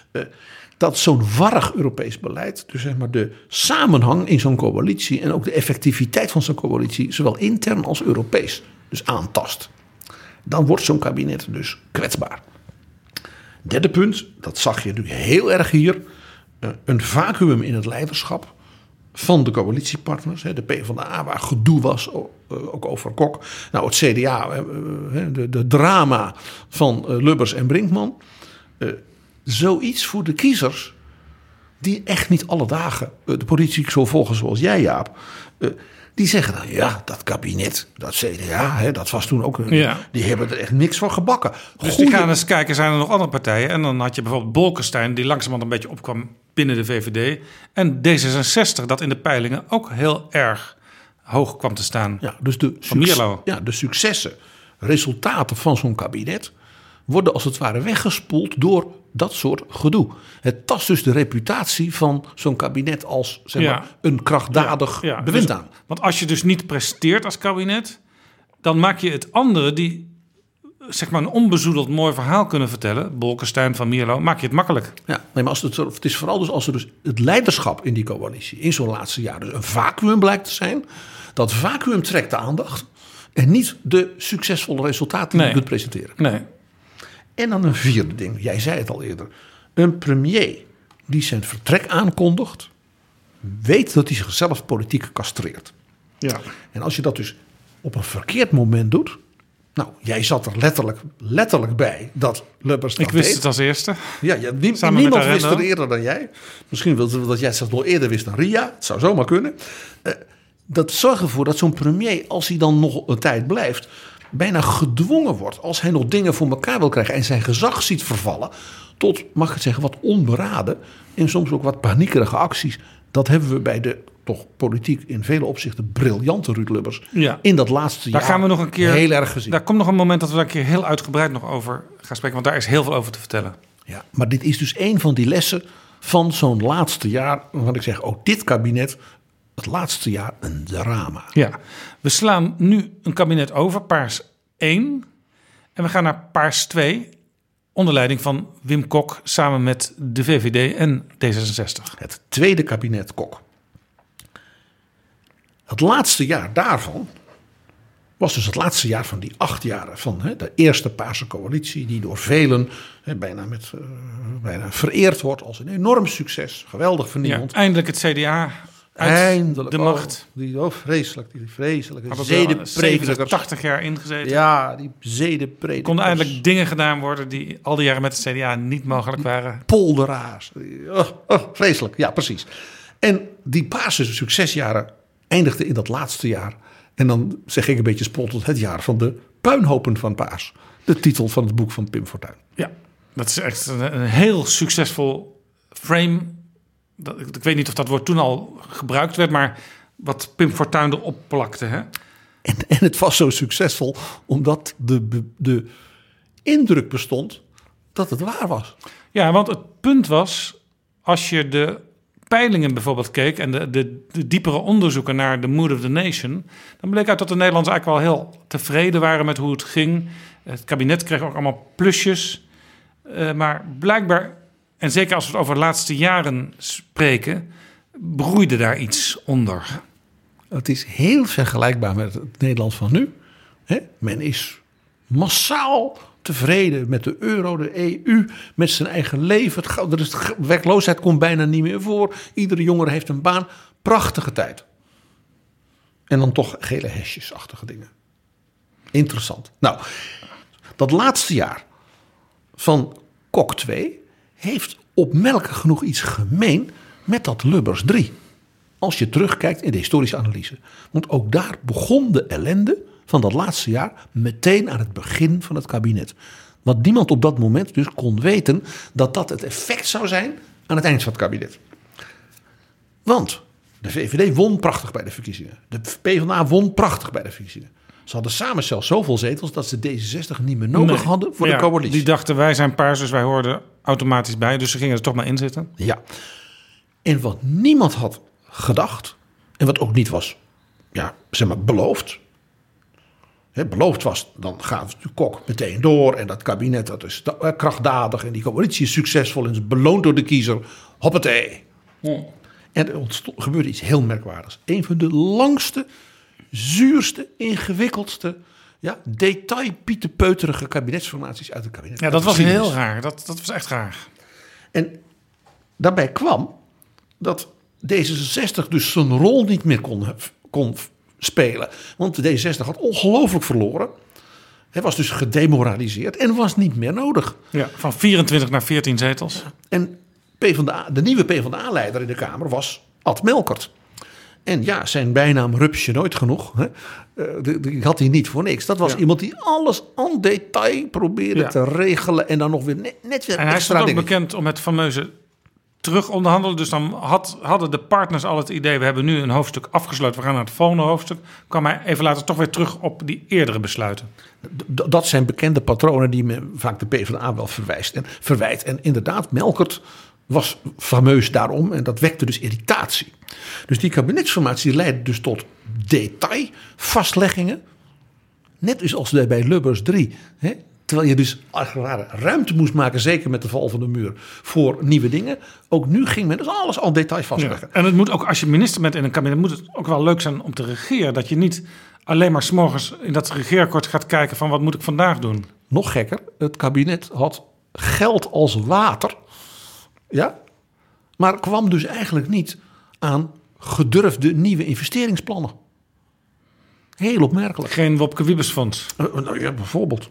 Dat zo'n warrig Europees beleid, dus de samenhang in zo'n coalitie en ook de effectiviteit van zo'n coalitie, zowel intern als Europees, dus aantast. Dan wordt zo'n kabinet dus kwetsbaar. Derde punt, dat zag je natuurlijk heel erg hier. Een vacuüm in het leiderschap van de coalitiepartners. De PvdA, waar gedoe was, ook over Kok. Nou, het CDA, de drama van Lubbers en Brinkman. Zoiets voor de kiezers die echt niet alle dagen de politiek zo volgen zoals jij, Jaap. Die zeggen dan, dat kabinet, dat CDA, dat was toen ook... Die hebben er echt niks voor gebakken. Dus die gaan eens kijken, zijn er nog andere partijen? En dan had je bijvoorbeeld Bolkestein, die langzamerhand een beetje opkwam binnen de VVD. En D66, dat in de peilingen ook heel erg hoog kwam te staan. Ja, dus de successen, resultaten van zo'n kabinet worden als het ware weggespoeld door dat soort gedoe. Het tast dus de reputatie van zo'n kabinet als een krachtdadig bewind aan. Want als je dus niet presteert als kabinet, dan maak je het andere die een onbezoedeld mooi verhaal kunnen vertellen, Bolkestein, Van Mierlo, maak je het makkelijk. Ja, nee, maar het is vooral dus als er dus het leiderschap in die coalitie in zo'n laatste jaar dus een vacuüm blijkt te zijn. Dat vacuüm trekt de aandacht en niet de succesvolle resultaten die je kunt presenteren. Nee. En dan een vierde ding, jij zei het al eerder. Een premier die zijn vertrek aankondigt, weet dat hij zichzelf politiek castreert. Ja. En als je dat dus op een verkeerd moment doet. Nou, jij zat er letterlijk bij dat Lubbers dat Ik wist deed. het als eerste. Ja, niemand wist het eerder dan jij. Misschien wilde dat jij het wel eerder wist dan Ria. Het zou zomaar kunnen. Dat zorgt ervoor dat zo'n premier, als hij dan nog een tijd blijft, bijna gedwongen wordt, als hij nog dingen voor elkaar wil krijgen en zijn gezag ziet vervallen tot, mag ik het zeggen, wat onberaden en soms ook wat paniekerige acties. Dat hebben we bij de toch politiek in vele opzichten briljante Ruud Lubbers in dat laatste jaar gaan we nog een keer heel erg gezien. Daar komt nog een moment dat we daar een keer heel uitgebreid nog over gaan spreken, want daar is heel veel over te vertellen. Ja, maar dit is dus een van die lessen van zo'n laatste jaar, waarvan ik zeg, ook dit kabinet, het laatste jaar een drama. Ja, we slaan nu een kabinet over, Paars 1. En we gaan naar Paars 2, onder leiding van Wim Kok, samen met de VVD en D66. Het tweede kabinet Kok. Het laatste jaar daarvan was dus het laatste jaar van die 8 jaren van de eerste Paarse coalitie, die door velen bijna vereerd wordt als een enorm succes. Geweldig vernieuwend. Ja, eindelijk het CDA Eindelijk de macht. Vreselijk, die vreselijke Maar zedenpredikers. 80 jaar ingezeten. Ja, die zedenpredikers. Er konden eindelijk dingen gedaan worden die al die jaren met het CDA niet mogelijk waren. Polderaars. Vreselijk, ja precies. En die Paarse succesjaren eindigden in dat laatste jaar. En dan zeg ik een beetje spottend het jaar van de puinhopen van Paas. De titel van het boek van Pim Fortuyn. Ja, dat is echt een heel succesvol frame. Ik weet niet of dat woord toen al gebruikt werd, maar wat Pim Fortuyn erop plakte. Hè? En het was zo succesvol omdat de indruk bestond dat het waar was. Ja, want het punt was, als je de peilingen bijvoorbeeld keek en de diepere onderzoeken naar de mood of the nation, dan bleek uit dat de Nederlanders eigenlijk wel heel tevreden waren met hoe het ging. Het kabinet kreeg ook allemaal plusjes. Maar blijkbaar, en zeker als we het over de laatste jaren spreken, broeide daar iets onder. Het is heel vergelijkbaar met het Nederland van nu. Men is massaal tevreden met de euro, de EU, met zijn eigen leven. De werkloosheid komt bijna niet meer voor. Iedere jongere heeft een baan. Prachtige tijd. En dan toch gele hesjesachtige dingen. Interessant. Nou, dat laatste jaar van Kok 2 heeft opmerkelijk genoeg iets gemeen met dat Lubbers 3. Als je terugkijkt in de historische analyse. Want ook daar begon de ellende van dat laatste jaar meteen aan het begin van het kabinet. Want niemand op dat moment dus kon weten dat dat het effect zou zijn aan het eind van het kabinet. Want de VVD won prachtig bij de verkiezingen. De PvdA won prachtig bij de verkiezingen. Ze hadden samen zelfs zoveel zetels dat ze D66 niet meer nodig hadden voor de coalitie. Die dachten, wij zijn paars, dus wij hoorden automatisch bij. Dus ze gingen er toch maar in zitten. Ja. En wat niemand had gedacht, en wat ook niet was beloofd. Beloofd was, dan gaat de Kok meteen door. En dat kabinet, dat is krachtdadig. En die coalitie is succesvol en is beloond door de kiezer. Hoppatee. Ja. En er gebeurde iets heel merkwaardigs. Een van de langste, zuurste, ingewikkeldste, detailpieterpeuterige kabinetsformaties uit het kabinet. Ja, dat was heel raar. Dat was echt raar. En daarbij kwam dat D66 dus zijn rol niet meer kon spelen. Want de D66 had ongelooflijk verloren. Hij was dus gedemoraliseerd en was niet meer nodig. Ja, van 24 naar 14 zetels. En de nieuwe PvdA-leider in de Kamer was Ad Melkert. En ja, zijn bijnaam Rupsje nooit genoeg. Die had hij niet voor niks. Dat was iemand die alles en detail probeerde te regelen. En dan nog weer net weer extra En hij is ook dingen. bekend om het fameuze terug onderhandelen. Dus dan hadden de partners al het idee, we hebben nu een hoofdstuk afgesloten, we gaan naar het volgende hoofdstuk. Kwam hij even later toch weer terug op die eerdere besluiten. Dat zijn bekende patronen die men vaak de PvdA wel verwijt. En inderdaad, Melkert was fameus daarom en dat wekte dus irritatie. Dus die kabinetsformatie leidde dus tot detailvastleggingen. Net als bij Lubbers 3. Terwijl je dus ruimte moest maken, zeker met de val van de muur, voor nieuwe dingen. Ook nu ging men dus alles al detail vastleggen. Ja. En het moet ook, als je minister bent in een kabinet, moet het ook wel leuk zijn om te regeren. Dat je niet alleen maar 's morgens in dat regeerakkoord gaat kijken van wat moet ik vandaag doen. Nog gekker, het kabinet had geld als water. Ja, maar kwam dus eigenlijk niet aan gedurfde nieuwe investeringsplannen. Heel opmerkelijk. Geen Wopke Wiebesfonds. Nou ja, bijvoorbeeld.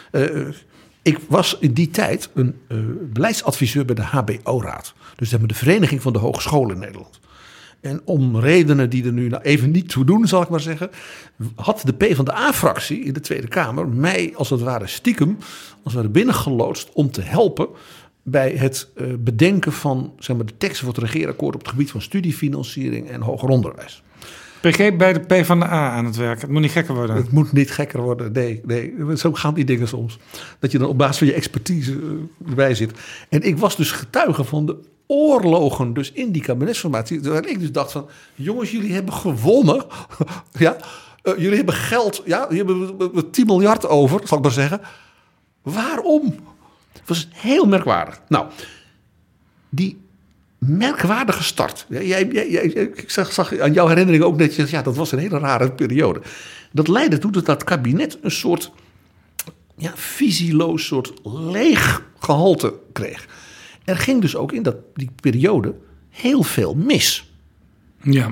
Ik was in die tijd een beleidsadviseur bij de HBO-raad. Dus de Vereniging van de Hogescholen in Nederland. En om redenen die er nu even niet toe doen, zal ik maar zeggen, had de PvdA-fractie in de Tweede Kamer mij als het ware stiekem als we er binnen geloodst om te helpen bij het bedenken van de teksten voor het regeerakkoord op het gebied van studiefinanciering en hoger onderwijs. PG bij de PvdA aan het werk. Het moet niet gekker worden. Het moet niet gekker worden. Nee. Zo gaan die dingen soms. Dat je dan op basis van je expertise erbij zit. En ik was dus getuige van de oorlogen dus in die kabinetsformatie. Terwijl ik dus dacht van, jongens, jullie hebben gewonnen. Ja, jullie hebben geld. Ja, jullie hebben 10 miljard over, zal ik maar zeggen. Waarom? Het was heel merkwaardig. Nou, die merkwaardige start. Ik zag aan jouw herinnering ook net, dat was een hele rare periode. Dat leidde toe dat dat kabinet een soort visieloos, soort leeg gehalte kreeg. Er ging dus ook in die periode heel veel mis. Ja.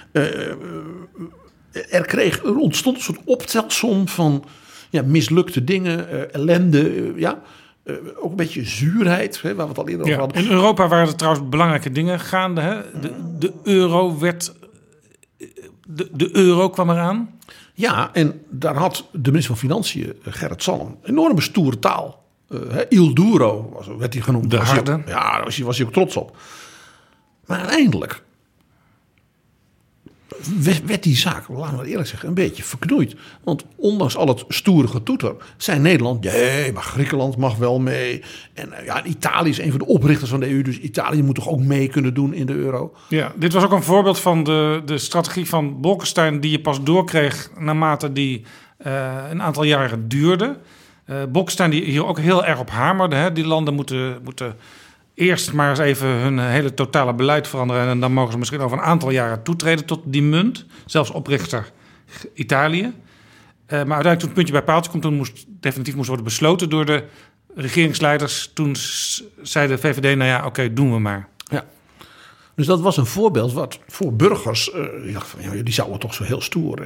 Er ontstond een soort optelsom van mislukte dingen, ellende, ook een beetje zuurheid, waar we het al eerder over hadden. In Europa waren er trouwens belangrijke dingen gaande. Hè? De euro de euro kwam eraan. Ja, en daar had de minister van Financiën, Gerrit Salm, enorme stoere taal. Il duro werd hij genoemd. De harde. Daar was hij ook trots op. Maar uiteindelijk werd die zaak, laten we eerlijk zeggen, een beetje verknoeid. Want ondanks al het stoere getoeter zei Nederland, nee, maar Griekenland mag wel mee. En Italië is een van de oprichters van de EU, dus Italië moet toch ook mee kunnen doen in de euro. Ja, dit was ook een voorbeeld van de strategie van Bolkestein die je pas doorkreeg naarmate die een aantal jaren duurde. Bolkestein die hier ook heel erg op hamerde. Hè. Die landen moeten eerst maar eens even hun hele totale beleid veranderen. En dan mogen ze misschien over een aantal jaren toetreden tot die munt. Zelfs oprichter Italië. Maar uiteindelijk toen het puntje bij paaltje komt, toen definitief moest worden besloten door de regeringsleiders. Toen zei de VVD, oké, doen we maar. Ja. Dus dat was een voorbeeld wat voor burgers, die zouden toch zo heel stoer.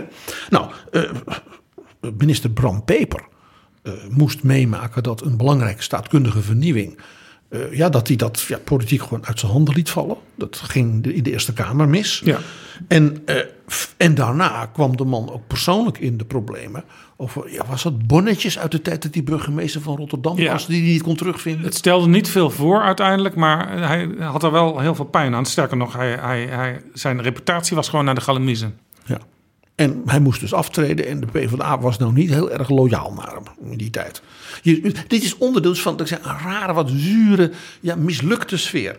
Minister Bram Peper moest meemaken dat een belangrijke staatkundige vernieuwing, dat hij dat politiek gewoon uit zijn handen liet vallen. Dat ging in de Eerste Kamer mis. Ja. En daarna kwam de man ook persoonlijk in de problemen. Was dat bonnetjes uit de tijd dat die burgemeester van Rotterdam was, die hij niet kon terugvinden? Het stelde niet veel voor uiteindelijk, maar hij had er wel heel veel pijn aan. Sterker nog, zijn reputatie was gewoon naar de galamiezen. Ja. En hij moest dus aftreden en de PvdA was nou niet heel erg loyaal naar hem in die tijd. Dit is onderdeel van een rare, wat zure, mislukte sfeer.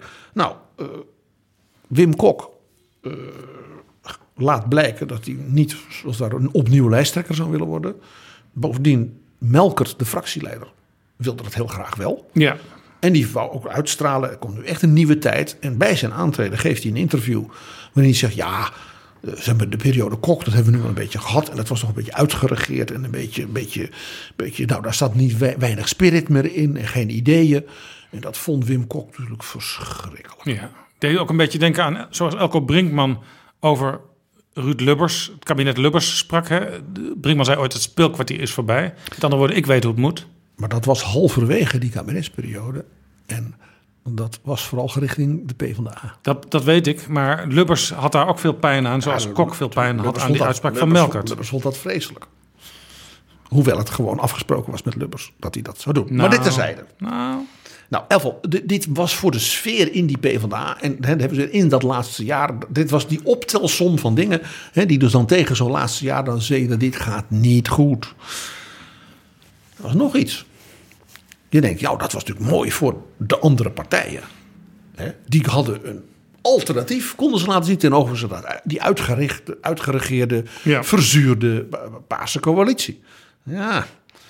Wim Kok laat blijken dat hij niet zoals daar een opnieuw lijsttrekker zou willen worden. Bovendien Melkert, de fractieleider, wilde dat heel graag wel. Ja. En die wou ook uitstralen, er komt nu echt een nieuwe tijd. En bij zijn aantreden geeft hij een interview waarin hij zegt, de periode Kok, dat hebben we nu al een beetje gehad. En dat was nog een beetje uitgeregeerd en een beetje daar staat niet weinig spirit meer in en geen ideeën. En dat vond Wim Kok natuurlijk verschrikkelijk. Ja, deed ook een beetje denken aan, zoals Elko Brinkman over Ruud Lubbers, het kabinet Lubbers sprak. Hè? Brinkman zei ooit, het speelkwartier is voorbij. Met andere woorden, ik weet hoe het moet. Maar dat was halverwege die kabinetsperiode. En dat was vooral gericht in de PvdA. Dat weet ik, maar Lubbers had daar ook veel pijn aan. Zoals Kok veel pijn had aan die uitspraak van Melkert. Lubbers vond dat vreselijk. Hoewel het gewoon afgesproken was met Lubbers dat hij dat zou doen. Maar dit terzijde. Dit was voor de sfeer in die PvdA. En hebben ze in dat laatste jaar. Dit was die optelsom van dingen. Die dus dan tegen zo'n laatste jaar dan zeiden, dit gaat niet goed. Er was nog iets. Je denkt, dat was natuurlijk mooi voor de andere partijen. Die hadden een alternatief, konden ze laten zien tegenover ze dat. Die uitgeregeerde, verzuurde Paarse coalitie. Ja.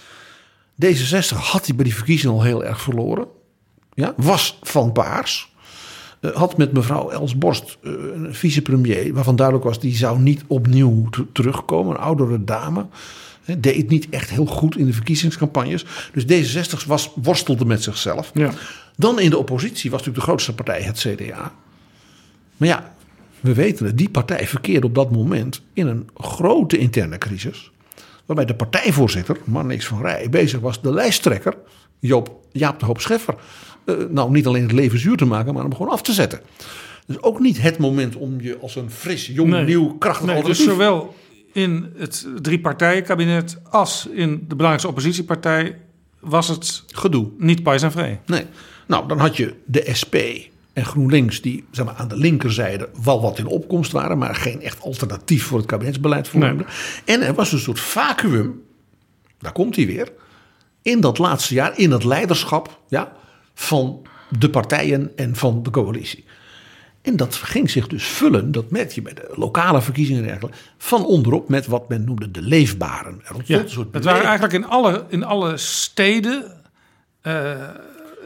D66 had hij bij die verkiezingen al heel erg verloren. Ja, was van Paars. Had met mevrouw Els Borst, een vicepremier, waarvan duidelijk was, die zou niet opnieuw terugkomen. Een oudere dame. Deed het niet echt heel goed in de verkiezingscampagnes. Dus D66 worstelde met zichzelf. Ja. Dan in de oppositie was natuurlijk de grootste partij het CDA. Maar we weten het. Die partij verkeerde op dat moment in een grote interne crisis. Waarbij de partijvoorzitter, Marnix van Rij, bezig was de lijsttrekker, Jaap de Hoop Scheffer, niet alleen het leven zuur te maken, maar hem gewoon af te zetten. Dus ook niet het moment om je als een fris, jong, nieuw, krachtig alternatief. Dus zowel in het driepartijenkabinet als in de belangrijkste oppositiepartij was het gedoe. Niet pais en vree. Nee. Dan had je de SP en GroenLinks die aan de linkerzijde wel wat in opkomst waren, maar geen echt alternatief voor het kabinetsbeleid vormden. Nee. En er was een soort vacuüm, daar komt hij weer, in dat laatste jaar, in het leiderschap van de partijen en van de coalitie. En dat ging zich dus vullen, dat merk je bij de lokale verkiezingen en dergelijke, van onderop met wat men noemde de leefbaren. Het waren eigenlijk in alle steden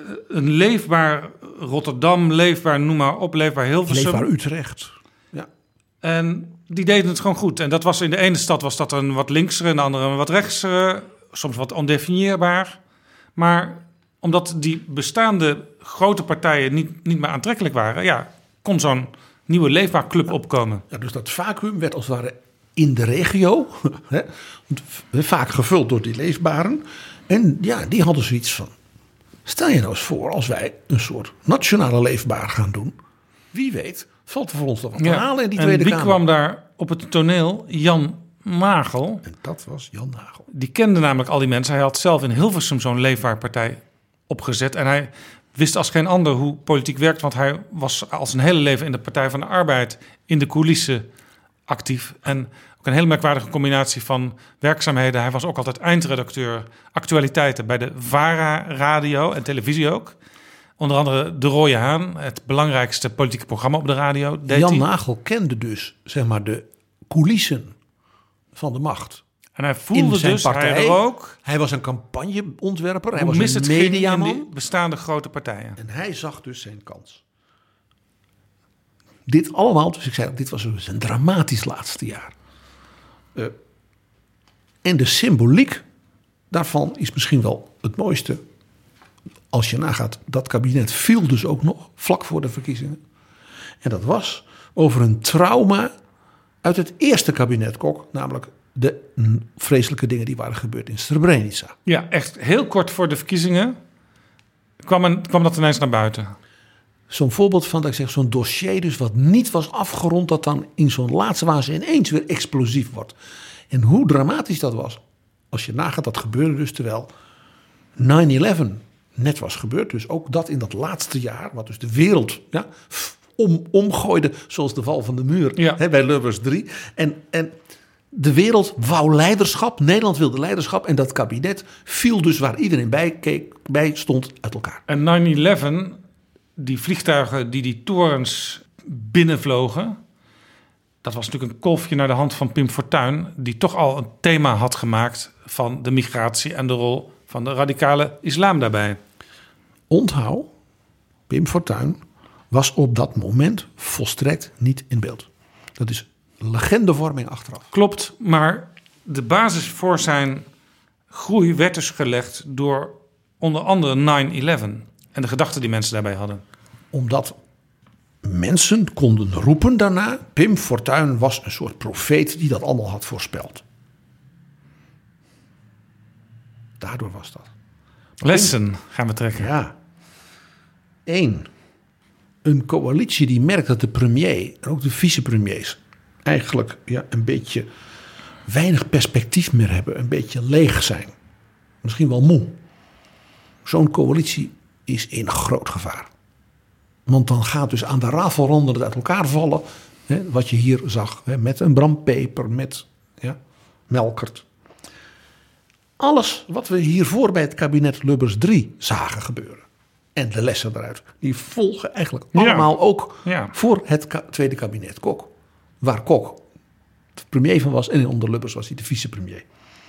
een leefbaar Rotterdam, leefbaar noem maar op, leefbaar Hilversum. Leefbaar Utrecht. Ja. En die deden het gewoon goed. En dat was in de ene stad was dat een wat linksere, in de andere een wat rechtsere, soms wat ondefinieerbaar. Maar omdat die bestaande grote partijen niet meer aantrekkelijk waren, kon zo'n nieuwe leefbaar club opkomen. Ja, dus dat vacuüm werd als het ware in de regio vaak gevuld door die leefbaren. En ja, die hadden zoiets van, stel je nou eens voor als wij een soort nationale leefbaar gaan doen. Wie weet, valt er voor ons nog wat te halen in die Tweede Kamer. En wie kwam daar op het toneel? Jan Nagel. En dat was Jan Nagel. Die kende namelijk al die mensen. Hij had zelf in Hilversum zo'n leefbaarpartij opgezet. En hij wist als geen ander hoe politiek werkt. Want hij was al zijn hele leven in de Partij van de Arbeid in de coulissen actief. En ook een hele merkwaardige combinatie van werkzaamheden. Hij was ook altijd eindredacteur actualiteiten bij de VARA radio en televisie ook. Onder andere De Rode Haan, het belangrijkste politieke programma op de radio. Jan Nagel kende dus zeg maar de coulissen van de macht. En hij voelde dus, hij was een campagneontwerper, hij was een mediaman. In die bestaande grote partijen. En hij zag dus zijn kans. Dit allemaal, dus ik zei, dit was dus een dramatisch laatste jaar. En de symboliek daarvan is misschien wel het mooiste. Als je nagaat, dat kabinet viel dus ook nog vlak voor de verkiezingen. En dat was over een trauma uit het eerste kabinet Kok, namelijk de vreselijke dingen die waren gebeurd in Srebrenica. Ja, echt heel kort voor de verkiezingen kwam dat ineens naar buiten. Zo'n voorbeeld van, dat ik zeg, zo'n dossier dus wat niet was afgerond, dat dan in zo'n laatste fase ineens weer explosief wordt. En hoe dramatisch dat was. Als je nagaat, dat gebeurde dus terwijl 9/11 net was gebeurd. Dus ook dat in dat laatste jaar, wat dus de wereld omgooide, zoals de val van de muur bij Lubbers 3. En de wereld wou leiderschap, Nederland wilde leiderschap. En dat kabinet viel dus waar iedereen bij stond uit elkaar. En 9/11, die vliegtuigen die torens binnenvlogen, dat was natuurlijk een kolfje naar de hand van Pim Fortuyn, die toch al een thema had gemaakt van de migratie en de rol van de radicale islam daarbij. Onthoud, Pim Fortuyn was op dat moment volstrekt niet in beeld. Dat is legendevorming achteraf. Klopt, maar de basis voor zijn groei werd dus gelegd door onder andere 9/11 en de gedachten die mensen daarbij hadden. Omdat mensen konden roepen daarna, Pim Fortuyn was een soort profeet die dat allemaal had voorspeld. Daardoor was dat. Lessen gaan we trekken. Ja. 1. Een coalitie die merkt dat de premier en ook de vicepremiers eigenlijk een beetje weinig perspectief meer hebben. Een beetje leeg zijn. Misschien wel moe. Zo'n coalitie is in groot gevaar. Want dan gaat dus aan de rafelranden het uit elkaar vallen. Hè, wat je hier zag. Hè, met een Bram Peper, met Melkert. Alles wat we hiervoor bij het kabinet Lubbers 3 zagen gebeuren. En de lessen eruit. Die volgen eigenlijk allemaal ook voor het tweede kabinet Kok. Waar Kok de premier van was. En onder Lubbers was hij de vicepremier.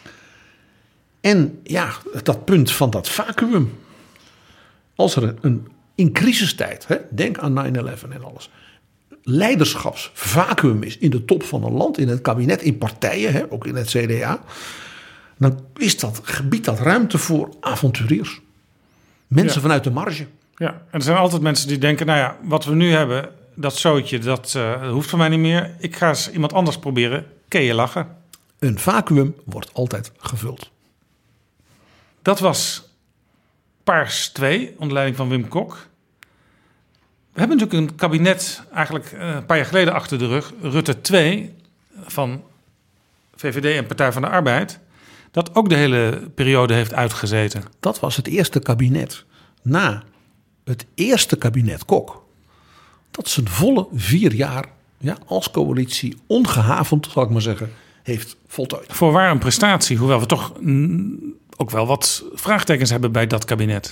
En dat punt van dat vacuüm. Als er in crisistijd, denk aan 9/11 en alles. Leiderschapsvacuüm is in de top van een land. In het kabinet, in partijen, ook in het CDA. Dan is dat gebied dat ruimte voor avonturiers. Mensen vanuit de marge. Ja, en er zijn altijd mensen die denken, wat we nu hebben, dat zootje, dat hoeft van mij niet meer. Ik ga eens iemand anders proberen. Kun je lachen? Een vacuüm wordt altijd gevuld. Dat was Paars 2, onder leiding van Wim Kok. We hebben natuurlijk een kabinet eigenlijk een paar jaar geleden achter de rug. Rutte 2 van VVD en Partij van de Arbeid. Dat ook de hele periode heeft uitgezeten. Dat was het eerste kabinet na het eerste kabinet Kok. Dat zijn volle 4 jaar als coalitie ongehavend, zal ik maar zeggen, heeft voltooid. Voorwaar een prestatie, hoewel we toch ook wel wat vraagtekens hebben bij dat kabinet.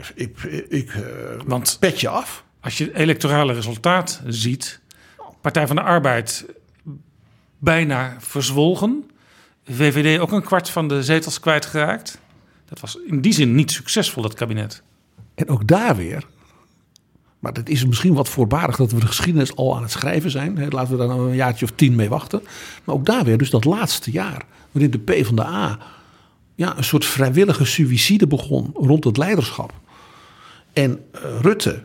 Want petje af. Als je het electorale resultaat ziet, Partij van de Arbeid bijna verzwolgen. VVD ook een kwart van de zetels kwijtgeraakt. Dat was in die zin niet succesvol, dat kabinet. En ook daar weer, maar dat is misschien wat voorbarig dat we de geschiedenis al aan het schrijven zijn. Laten we daar nou een jaartje of 10 mee wachten. Maar ook daar weer, dus dat laatste jaar, waarin de PvdA een soort vrijwillige suïcide begon rond het leiderschap. En Rutte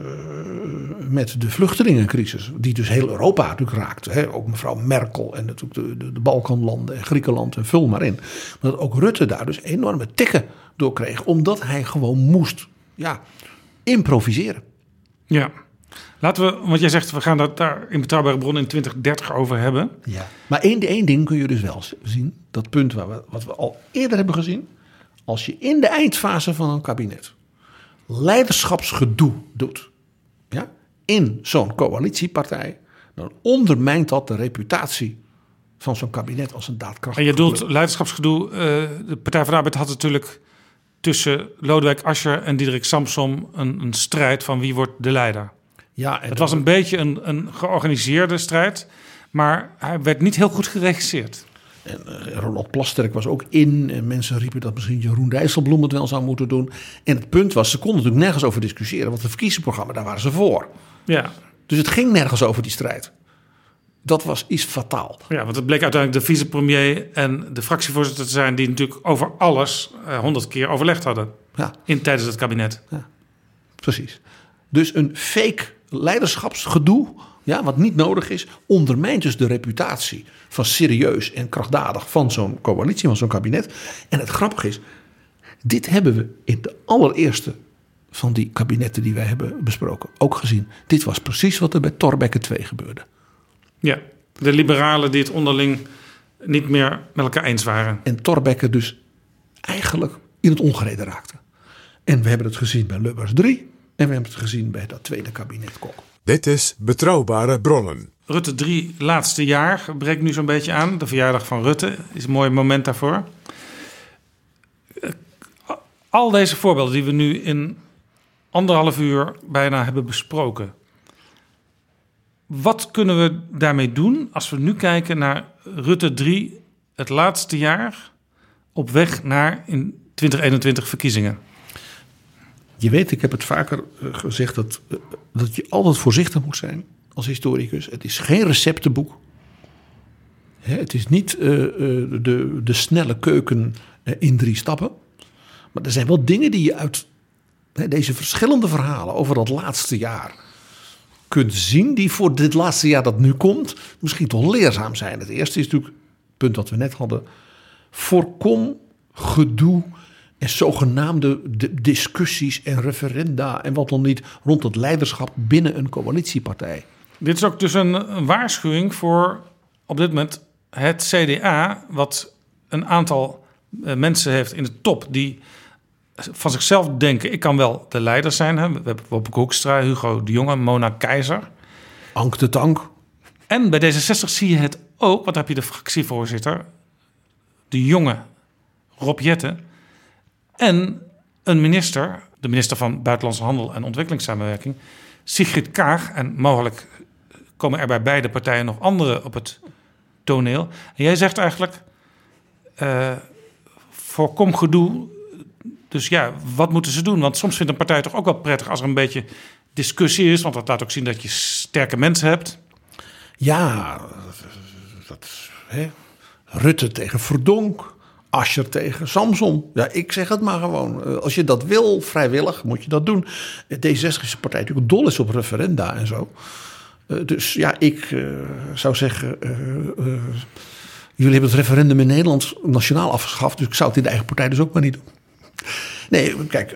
met de vluchtelingencrisis, die dus heel Europa natuurlijk raakte. Hè? Ook mevrouw Merkel en natuurlijk de Balkanlanden en Griekenland en vul maar in. Maar dat ook Rutte daar dus enorme tikken door kreeg, omdat hij gewoon moest improviseren. Ja, laten we, want jij zegt we gaan dat daar in Betrouwbare Bronnen in 2030 over hebben. Ja. Maar één ding kun je dus wel zien, dat punt wat we al eerder hebben gezien. Als je in de eindfase van een kabinet leiderschapsgedoe doet, in zo'n coalitiepartij, dan ondermijnt dat de reputatie van zo'n kabinet als een daadkrachtig. En je bedoelt leiderschapsgedoe, de Partij van de Arbeid had natuurlijk tussen Lodewijk Asscher en Diederik Samsom een strijd van wie wordt de leider. Ja, het was een beetje een georganiseerde strijd, maar hij werd niet heel goed geregisseerd. En Ronald Plasterk was ook in. En mensen riepen dat misschien Jeroen Dijsselbloem het wel zou moeten doen. En het punt was, ze konden natuurlijk nergens over discussiëren. Want het verkiezingsprogramma, daar waren ze voor. Ja. Dus het ging nergens over die strijd. Dat is fataal. Ja, want het bleek uiteindelijk de vicepremier en de fractievoorzitter te zijn die natuurlijk over alles 100 keer overlegd hadden. Ja. Tijdens het kabinet. Ja, precies. Dus een fake leiderschapsgedoe, wat niet nodig is, ondermijnt dus de reputatie van serieus en krachtdadig van zo'n coalitie, van zo'n kabinet. En het grappige is, dit hebben we in de allereerste van die kabinetten die wij hebben besproken ook gezien. Dit was precies wat er bij Thorbecke 2 gebeurde. Ja, de liberalen die het onderling niet meer met elkaar eens waren. En Thorbecke dus eigenlijk in het ongereden raakte. En we hebben het gezien bij Lubbers 3 en we hebben het gezien bij dat tweede kabinet Kok. Dit is Betrouwbare Bronnen. Rutte 3, laatste jaar, breekt nu zo'n beetje aan. De verjaardag van Rutte is een mooi moment daarvoor. Al deze voorbeelden die we nu in 1,5 uur bijna hebben besproken. Wat kunnen we daarmee doen als we nu kijken naar Rutte 3, het laatste jaar, op weg naar in 2021 verkiezingen? Je weet, ik heb het vaker gezegd dat je altijd voorzichtig moet zijn als historicus. Het is geen receptenboek. Het is niet de snelle keuken in 3 stappen. Maar er zijn wel dingen die je uit deze verschillende verhalen over dat laatste jaar kunt zien, die voor dit laatste jaar dat nu komt misschien toch leerzaam zijn. Het eerste is natuurlijk het punt dat we net hadden. Voorkom gedoe en zogenaamde discussies en referenda en wat dan niet rond het leiderschap binnen een coalitiepartij. Dit is ook dus een waarschuwing voor op dit moment het CDA, wat een aantal mensen heeft in de top die van zichzelf denken, ik kan wel de leider zijn. Hè. We hebben Wopke Hoekstra, Hugo de Jonge, Mona Keizer. Ank de Tank. En bij D66 zie je het ook, want dan heb je de fractievoorzitter, de jonge Rob Jetten. En een minister, de minister van Buitenlandse Handel en Ontwikkelingssamenwerking, Sigrid Kaag. En mogelijk komen er bij beide partijen nog anderen op het toneel. En jij zegt eigenlijk, voorkom gedoe. Dus ja, wat moeten ze doen? Want soms vindt een partij toch ook wel prettig als er een beetje discussie is. Want dat laat ook zien dat je sterke mensen hebt. Ja, Rutte tegen Verdonk. Asscher tegen Samson. Ja, ik zeg het maar gewoon. Als je dat wil, vrijwillig, moet je dat doen. D66 is een partij natuurlijk dol is op referenda en zo. Dus ja, ik zou zeggen, jullie hebben het referendum in Nederland nationaal afgeschaft. Dus ik zou het in de eigen partij dus ook maar niet doen. Nee, kijk,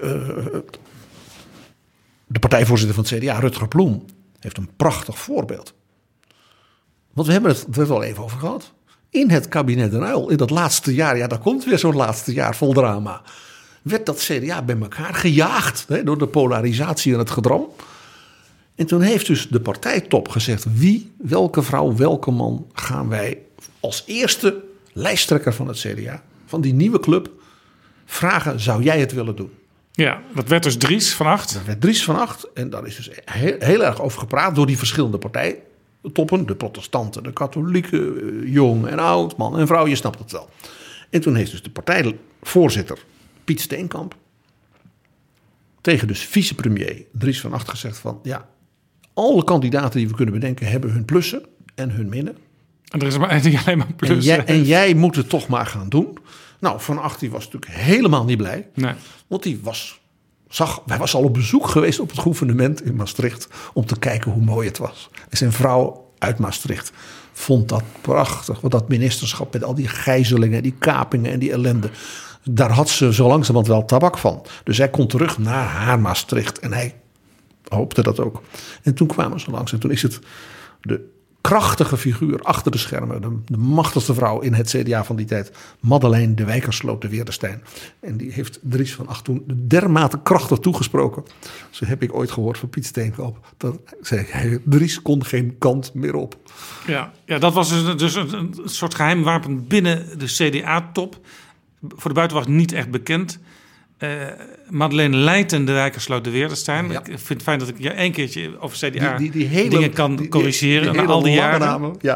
de partijvoorzitter van het CDA, Rutger Ploem, heeft een prachtig voorbeeld. Want we hebben het er al even over gehad. In het kabinet Den Uyl, in dat laatste jaar, ja, daar komt weer zo'n laatste jaar vol drama, werd dat CDA bij elkaar gejaagd door de polarisatie en het gedram. En toen heeft dus de partijtop gezegd, welke vrouw, welke man gaan wij als eerste lijsttrekker van het CDA, van die nieuwe club, vragen, zou jij het willen doen? Ja, dat werd dus Dries van Acht. Dat werd Dries van Acht en daar is dus heel erg over gepraat door die verschillende partijtoppen. De protestanten, de katholieken, jong en oud, man en vrouw, je snapt het wel. En toen heeft dus de partijvoorzitter Piet Steenkamp tegen dus vicepremier Dries van Agt gezegd van... ja, alle kandidaten die we kunnen bedenken hebben hun plussen en hun minnen. En er is maar alleen maar plus. En jij moet het toch maar gaan doen. Nou, Van Agt die was natuurlijk helemaal niet blij. Nee. Want hij was al op bezoek geweest op het gouvernement in Maastricht... om te kijken hoe mooi het was. En zijn vrouw uit Maastricht vond dat prachtig. Want dat ministerschap met al die gijzelingen, die kapingen en die ellende... daar had ze zo langzamerhand wel tabak van. Dus hij kon terug naar haar Maastricht. En hij hoopte dat ook. En toen kwamen ze langs. En toen is het de krachtige figuur achter de schermen... de machtigste vrouw in het CDA van die tijd... Madeleine de Wijkersloot de Weerderstein. En die heeft Dries van Agt toen dermate krachtig toegesproken. Zo heb ik ooit gehoord van Piet Steenkamp. Dat zei hij, Dries kon geen kant meer op. Ja, dat was dus een soort geheim wapen binnen de CDA-top... Voor de buitenwacht niet echt bekend. Madeleine Leijten de Wijkersloot de Weerderstein. Ja. Ik vind het fijn dat ik je 1 keertje over CDA dingen kan corrigeren. Na al die jaren. Namen, ja.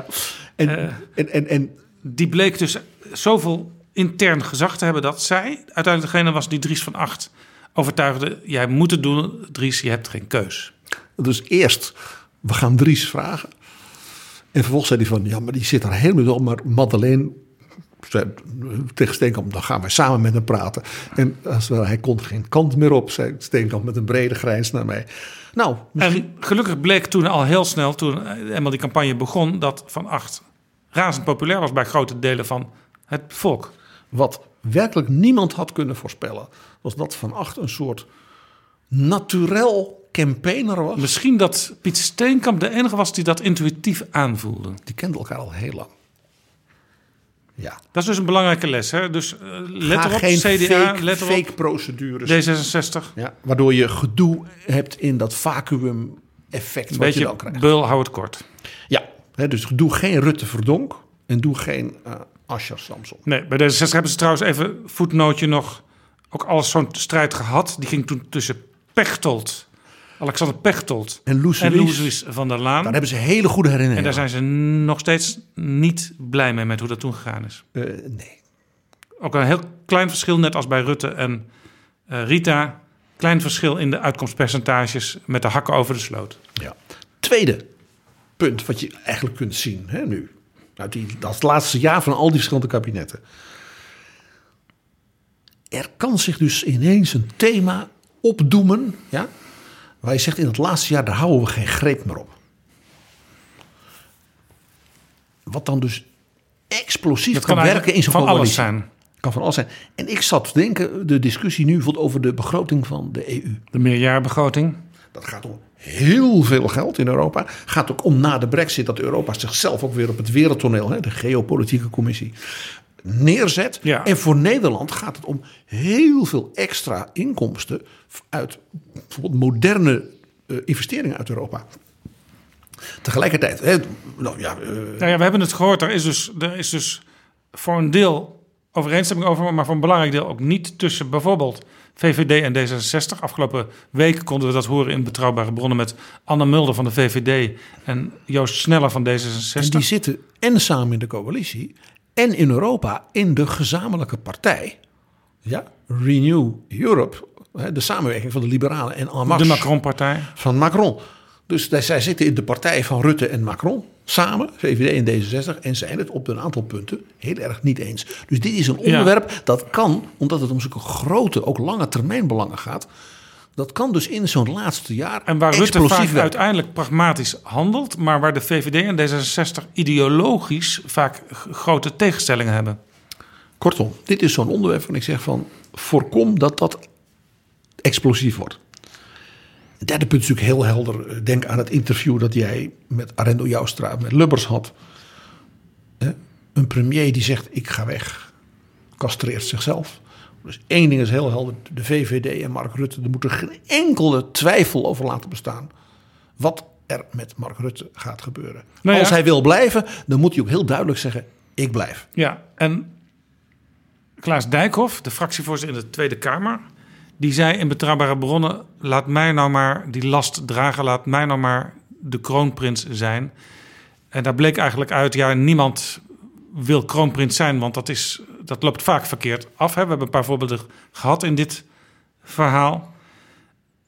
En die bleek dus zoveel intern gezag te hebben... dat zij uiteindelijk degene was die Dries van Agt overtuigde... jij moet het doen, Dries, je hebt geen keus. Dus eerst, we gaan Dries vragen. En vervolgens zei hij van... ja, maar die zit er helemaal op. Maar Madeleine... tegen Steenkamp, dan gaan wij samen met hem praten. En hij kon geen kant meer op, zei Steenkamp met een brede grijns naar mij. Nou, misschien... En gelukkig bleek toen al heel snel, toen eenmaal die campagne begon... dat Van Agt razend populair was bij grote delen van het volk. Wat werkelijk niemand had kunnen voorspellen... was dat Van Agt een soort naturel campaigner was. Misschien dat Piet Steenkamp de enige was die dat intuïtief aanvoelde. Die kenden elkaar al heel lang. Ja. Dat is dus een belangrijke les. Hè? Dus let erop, geen CDA, let erop. Fake procedures. D66. Ja, waardoor je gedoe hebt in dat vacuüm effect wat je dan krijgt. Beul, hou het kort. Ja, dus doe geen Rutte Verdonk en doe geen Asscher Samson. Nee, bij D66 hebben ze trouwens even voetnootje nog ook alles zo'n strijd gehad. Die ging toen tussen Alexander Pechtold en Loes van der Laan. Daar hebben ze hele goede herinneringen. En daar zijn ze nog steeds niet blij mee met hoe dat toen gegaan is. Nee. Ook een heel klein verschil, net als bij Rutte en Rita. Klein verschil in de uitkomstpercentages met de hakken over de sloot. Ja. Tweede punt wat je eigenlijk kunt zien nu. Dat het laatste jaar van al die verschillende kabinetten. Er kan zich dus ineens een thema opdoemen, ja, waar je zegt in het laatste jaar, daar houden we geen greep meer op. Wat dan dus explosief kan werken in zo'n van coalitie. Alles zijn. Kan van alles zijn. En ik zat te denken, de discussie nu over de begroting van de EU. De meerjarenbegroting. Dat gaat om heel veel geld in Europa. Gaat ook om na de Brexit dat Europa zichzelf ook weer op het wereldtoneel, de geopolitieke commissie, neerzet. Ja. En voor Nederland gaat het om heel veel extra inkomsten uit bijvoorbeeld moderne investeringen uit Europa. Tegelijkertijd. We hebben het gehoord. Er is dus voor een deel overeenstemming over, maar voor een belangrijk deel ook niet tussen bijvoorbeeld VVD en D66. Afgelopen weken konden we dat horen in Betrouwbare Bronnen met Anne Mulder van de VVD en Joost Sneller van D66. En die zitten en samen in de coalitie en in Europa in de gezamenlijke partij. Ja, Renew Europe, de samenwerking van de liberalen en En Marche. De Macron-partij. Van Macron. Dus zij zitten in de partij van Rutte en Macron samen, VVD en D66, en zijn het op een aantal punten heel erg niet eens. Dus dit is een onderwerp dat kan, omdat het om zulke grote, ook lange termijn belangen gaat, dat kan dus in zo'n laatste jaar en waar Rutte vaak uiteindelijk pragmatisch handelt, maar waar de VVD en D66 ideologisch vaak grote tegenstellingen hebben. Kortom, dit is zo'n onderwerp van ik zeg van voorkom dat explosief wordt. Het derde punt is natuurlijk heel helder. Denk aan het interview dat jij met Arendo Joustra, met Lubbers had. Een premier die zegt ik ga weg. Castreert zichzelf. Dus één ding is heel helder. De VVD en Mark Rutte, er moet er geen enkele twijfel over laten bestaan. Wat er met Mark Rutte gaat gebeuren. Als hij wil blijven, dan moet hij ook heel duidelijk zeggen ik blijf. Ja, en Klaas Dijkhoff, de fractievoorzitter in de Tweede Kamer, die zei in Betrouwbare Bronnen, laat mij nou maar die last dragen, laat mij nou maar de kroonprins zijn. En daar bleek eigenlijk uit, niemand wil kroonprins zijn, want dat loopt vaak verkeerd af. Hè? We hebben een paar voorbeelden gehad in dit verhaal.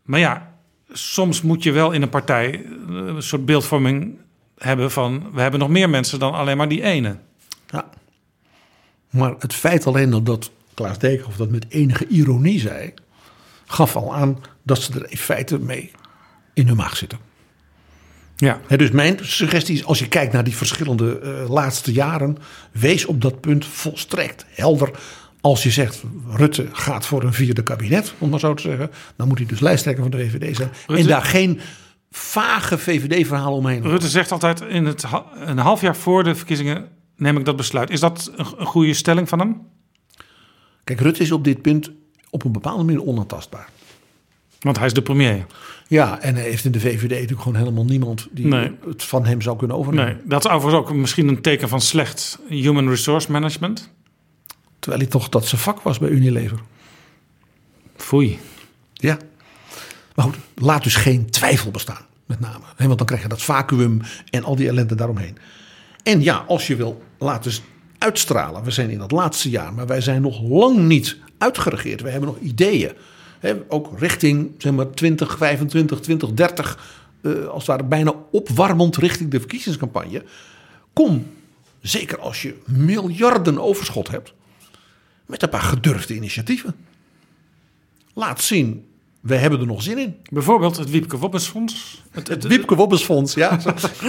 Maar ja, soms moet je wel in een partij een soort beeldvorming hebben van... we hebben nog meer mensen dan alleen maar die ene. Ja. Maar het feit alleen dat Klaas Dijkhoff dat met enige ironie zei... gaf al aan dat ze er in feite mee in hun maag zitten. Ja. Dus mijn suggestie is, als je kijkt naar die verschillende laatste jaren... wees op dat punt volstrekt helder. Als je zegt, Rutte gaat voor een 4e kabinet, om maar zo te zeggen... dan moet hij dus lijsttrekker van de VVD zijn. Rutte, en daar geen vage VVD-verhaal omheen. Rutte zegt altijd, een half jaar voor de verkiezingen neem ik dat besluit. Is dat een goede stelling van hem? Kijk, Rutte is op dit punt op een bepaalde manier onaantastbaar. Want hij is de premier. Ja, en hij heeft in de VVD natuurlijk gewoon helemaal niemand die het van hem zou kunnen overnemen. Nee, dat is overigens ook misschien een teken van slecht human resource management. Terwijl hij toch dat zijn vak was bij Unilever. Foei. Ja. Maar goed, laat dus geen twijfel bestaan, met name. Want dan krijg je dat vacuüm en al die ellende daaromheen. En ja, als je wil laten uitstralen. We zijn in dat laatste jaar, maar wij zijn nog lang niet uitgeregeerd. We hebben nog ideeën. Ook richting zeg maar 2025, 2030. Als het ware bijna opwarmend richting de verkiezingscampagne. Kom, zeker als je miljarden overschot hebt. Met een paar gedurfde initiatieven. Laat zien, we hebben er nog zin in. Bijvoorbeeld het Wiebke Wobbesfonds. Het Wiebke Wobbesfonds, ja.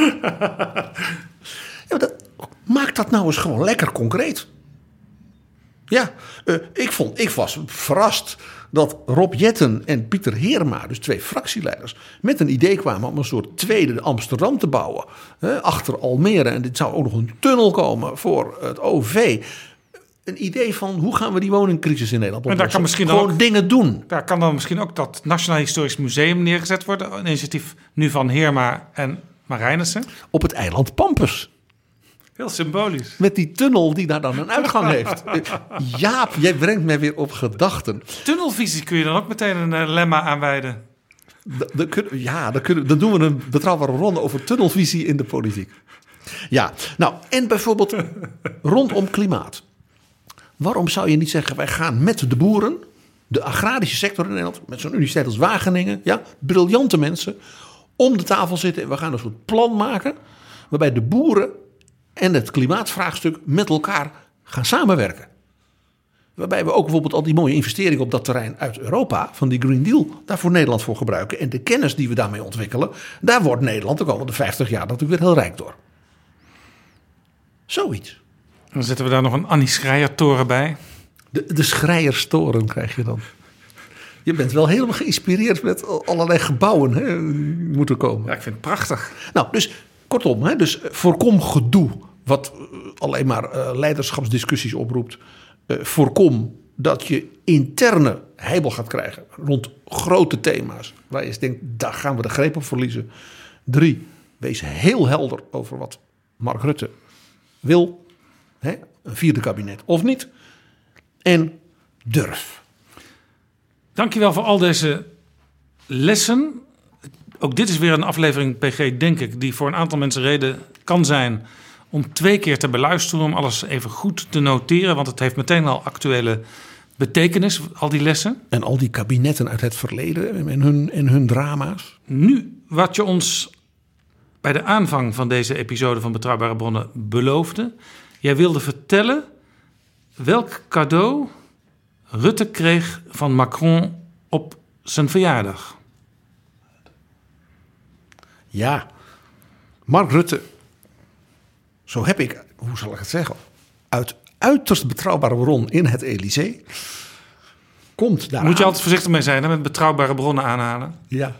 Maak dat nou eens gewoon lekker concreet. Ja, ik was verrast dat Rob Jetten en Pieter Heerma, dus 2 fractieleiders, met een idee kwamen om een soort tweede Amsterdam te bouwen. Achter Almere. En dit zou ook nog een tunnel komen voor het OV. Een idee van hoe gaan we die woningcrisis in Nederland oplossen. En daar kan misschien gewoon dingen doen. Daar kan dan misschien ook dat Nationaal Historisch Museum neergezet worden. Een initiatief nu van Heerma en Marijnissen. Op het eiland Pampus. Heel symbolisch. Met die tunnel die daar dan een uitgang heeft. Jaap, jij brengt mij weer op gedachten. Tunnelvisie kun je dan ook meteen een lemma aanwijden. Dan doen we een betrouwbare ronde over tunnelvisie in de politiek. Ja, nou, en bijvoorbeeld rondom klimaat. Waarom zou je niet zeggen, wij gaan met de boeren, de agrarische sector in Nederland, met zo'n universiteit als Wageningen, ja, briljante mensen, om de tafel zitten en we gaan een soort plan maken, waarbij de boeren en het klimaatvraagstuk met elkaar gaan samenwerken. Waarbij we ook bijvoorbeeld al die mooie investeringen op dat terrein uit Europa, van die Green Deal, daar voor Nederland voor gebruiken. En de kennis die we daarmee ontwikkelen, daar wordt Nederland de komende 50 jaar natuurlijk weer heel rijk door. Zoiets. Dan zetten we daar nog een Annie Schreier-toren bij. De Schreier-toren krijg je dan. Je bent wel helemaal geïnspireerd met allerlei gebouwen die moeten komen. Ja, ik vind het prachtig. Nou, dus kortom, dus voorkom gedoe wat alleen maar leiderschapsdiscussies oproept. Voorkom dat je interne heibel gaat krijgen rond grote thema's. Waar je denkt, daar gaan we de greep op verliezen. 3, wees heel helder over wat Mark Rutte wil. Een 4e kabinet of niet. En durf. Dankjewel voor al deze lessen. Ook dit is weer een aflevering, PG, denk ik, die voor een aantal mensen reden kan zijn om 2 keer te beluisteren, om alles even goed te noteren, want het heeft meteen al actuele betekenis, al die lessen. En al die kabinetten uit het verleden en hun drama's. Nu, wat je ons bij de aanvang van deze episode van Betrouwbare Bronnen beloofde. Jij wilde vertellen welk cadeau Rutte kreeg van Macron op zijn verjaardag. Ja, Mark Rutte, zo heb ik, hoe zal ik het zeggen, uit uiterst betrouwbare bron in het Elysée, komt daar. Moet je altijd voorzichtig mee zijn, hè, met betrouwbare bronnen aanhalen. Ja.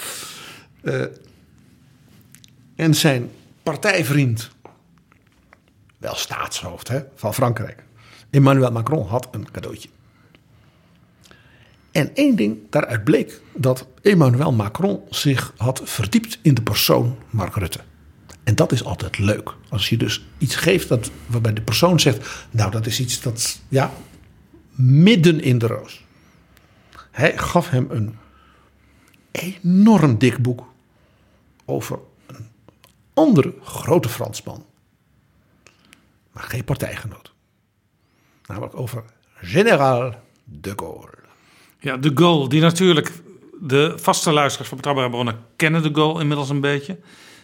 En zijn partijvriend, wel staatshoofd van Frankrijk, Emmanuel Macron, had een cadeautje. En 1 ding daaruit bleek, dat Emmanuel Macron zich had verdiept in de persoon Mark Rutte. En dat is altijd leuk. Als je dus iets geeft waarbij de persoon zegt, nou, dat is iets dat, ja, midden in de roos. Hij gaf hem een enorm dik boek over een andere grote Fransman. Maar geen partijgenoot. Namelijk over generaal de Gaulle. Ja, de Gaulle, die natuurlijk De vaste luisteraars van Betrouwbare Bronnen kennen de Gaulle inmiddels een beetje.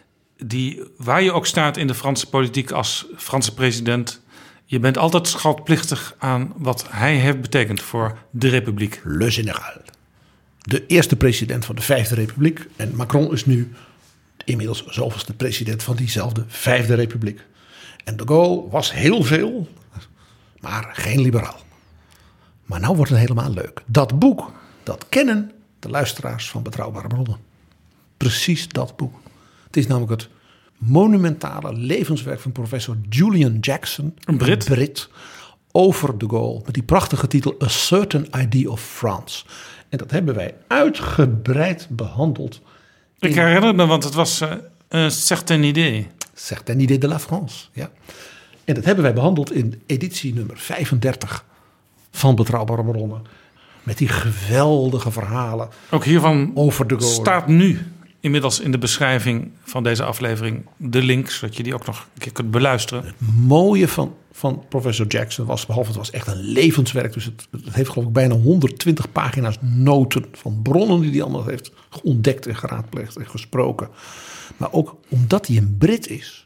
Waar je ook staat in de Franse politiek als Franse president, je bent altijd schatplichtig aan wat hij heeft betekend voor de Republiek. Le Général. De eerste president van de Vijfde Republiek. En Macron is nu inmiddels zoveelste president van diezelfde Vijfde Republiek. En de Gaulle was heel veel, maar geen liberaal. Maar nou wordt het helemaal leuk. Dat boek, dat kennen de luisteraars van Betrouwbare Bronnen. Precies dat boek. Het is namelijk het monumentale levenswerk van professor Julian Jackson. Een Brit. Over de Gaulle. Met die prachtige titel A Certain Idea of France. En dat hebben wij uitgebreid behandeld. Ik herinner me, want het was een certain idee. Certain idée de la France, ja. En dat hebben wij behandeld in editie nummer 35 van Betrouwbare Bronnen. Met die geweldige verhalen. Ook hiervan over de Gaulle. Staat nu inmiddels in de beschrijving van deze aflevering de link, zodat je die ook nog een keer kunt beluisteren. Het mooie van professor Jackson was, behalve het was echt een levenswerk. Dus het heeft geloof ik bijna 120 pagina's noten van bronnen die hij allemaal heeft ontdekt en geraadpleegd en gesproken. Maar ook omdat hij een Brit is,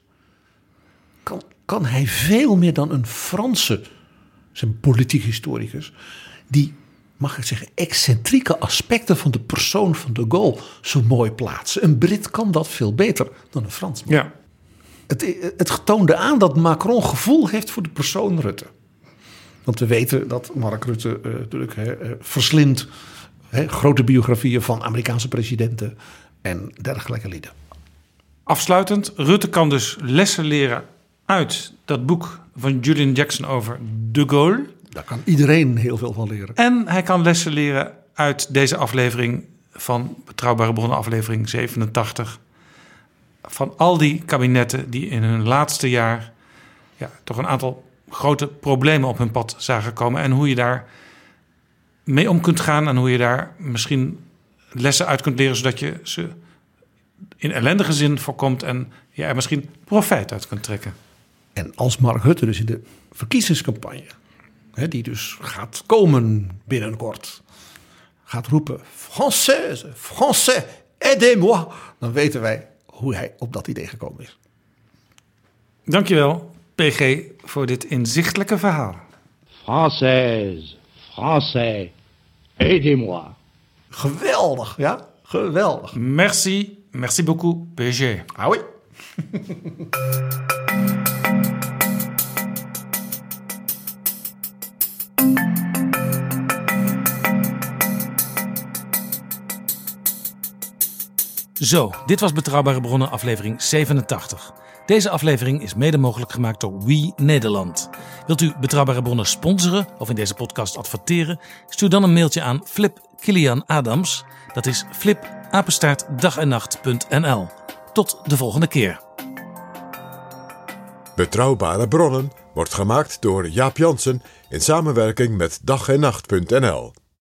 kan hij veel meer dan een Franse, zijn politiek historicus, die, mag ik zeggen, excentrieke aspecten van de persoon van de Gaulle zo mooi plaatsen. Een Brit kan dat veel beter dan een Fransman. Ja. Het toonde aan dat Macron gevoel heeft voor de persoon Rutte. Want we weten dat Mark Rutte natuurlijk verslindt grote biografieën van Amerikaanse presidenten en dergelijke lieden. Afsluitend, Rutte kan dus lessen leren uit dat boek van Julian Jackson over de Gaulle. Daar kan iedereen heel veel van leren. En hij kan lessen leren uit deze aflevering van Betrouwbare Bronnen, aflevering 87. Van al die kabinetten die in hun laatste jaar toch een aantal grote problemen op hun pad zagen komen. En hoe je daar mee om kunt gaan en hoe je daar misschien lessen uit kunt leren, zodat je ze in ellendige zin voorkomt en je er misschien profijt uit kunt trekken. En als Mark Rutte dus in de verkiezingscampagne, die dus gaat komen binnenkort, gaat roepen: Française, Français, aidez-moi. Dan weten wij hoe hij op dat idee gekomen is. Dankjewel, PG, voor dit inzichtelijke verhaal. Française, Français, aidez-moi. Geweldig, ja? Geweldig. Merci beaucoup, PG. Ah oui. Zo, dit was Betrouwbare Bronnen aflevering 87. Deze aflevering is mede mogelijk gemaakt door We Nederland. Wilt u Betrouwbare Bronnen sponsoren of in deze podcast adverteren? Stuur dan een mailtje aan Flip Kilian Adams. Dat is flip@dagennacht.nl. Tot de volgende keer. Betrouwbare Bronnen wordt gemaakt door Jaap Jansen in samenwerking met dagennacht.nl.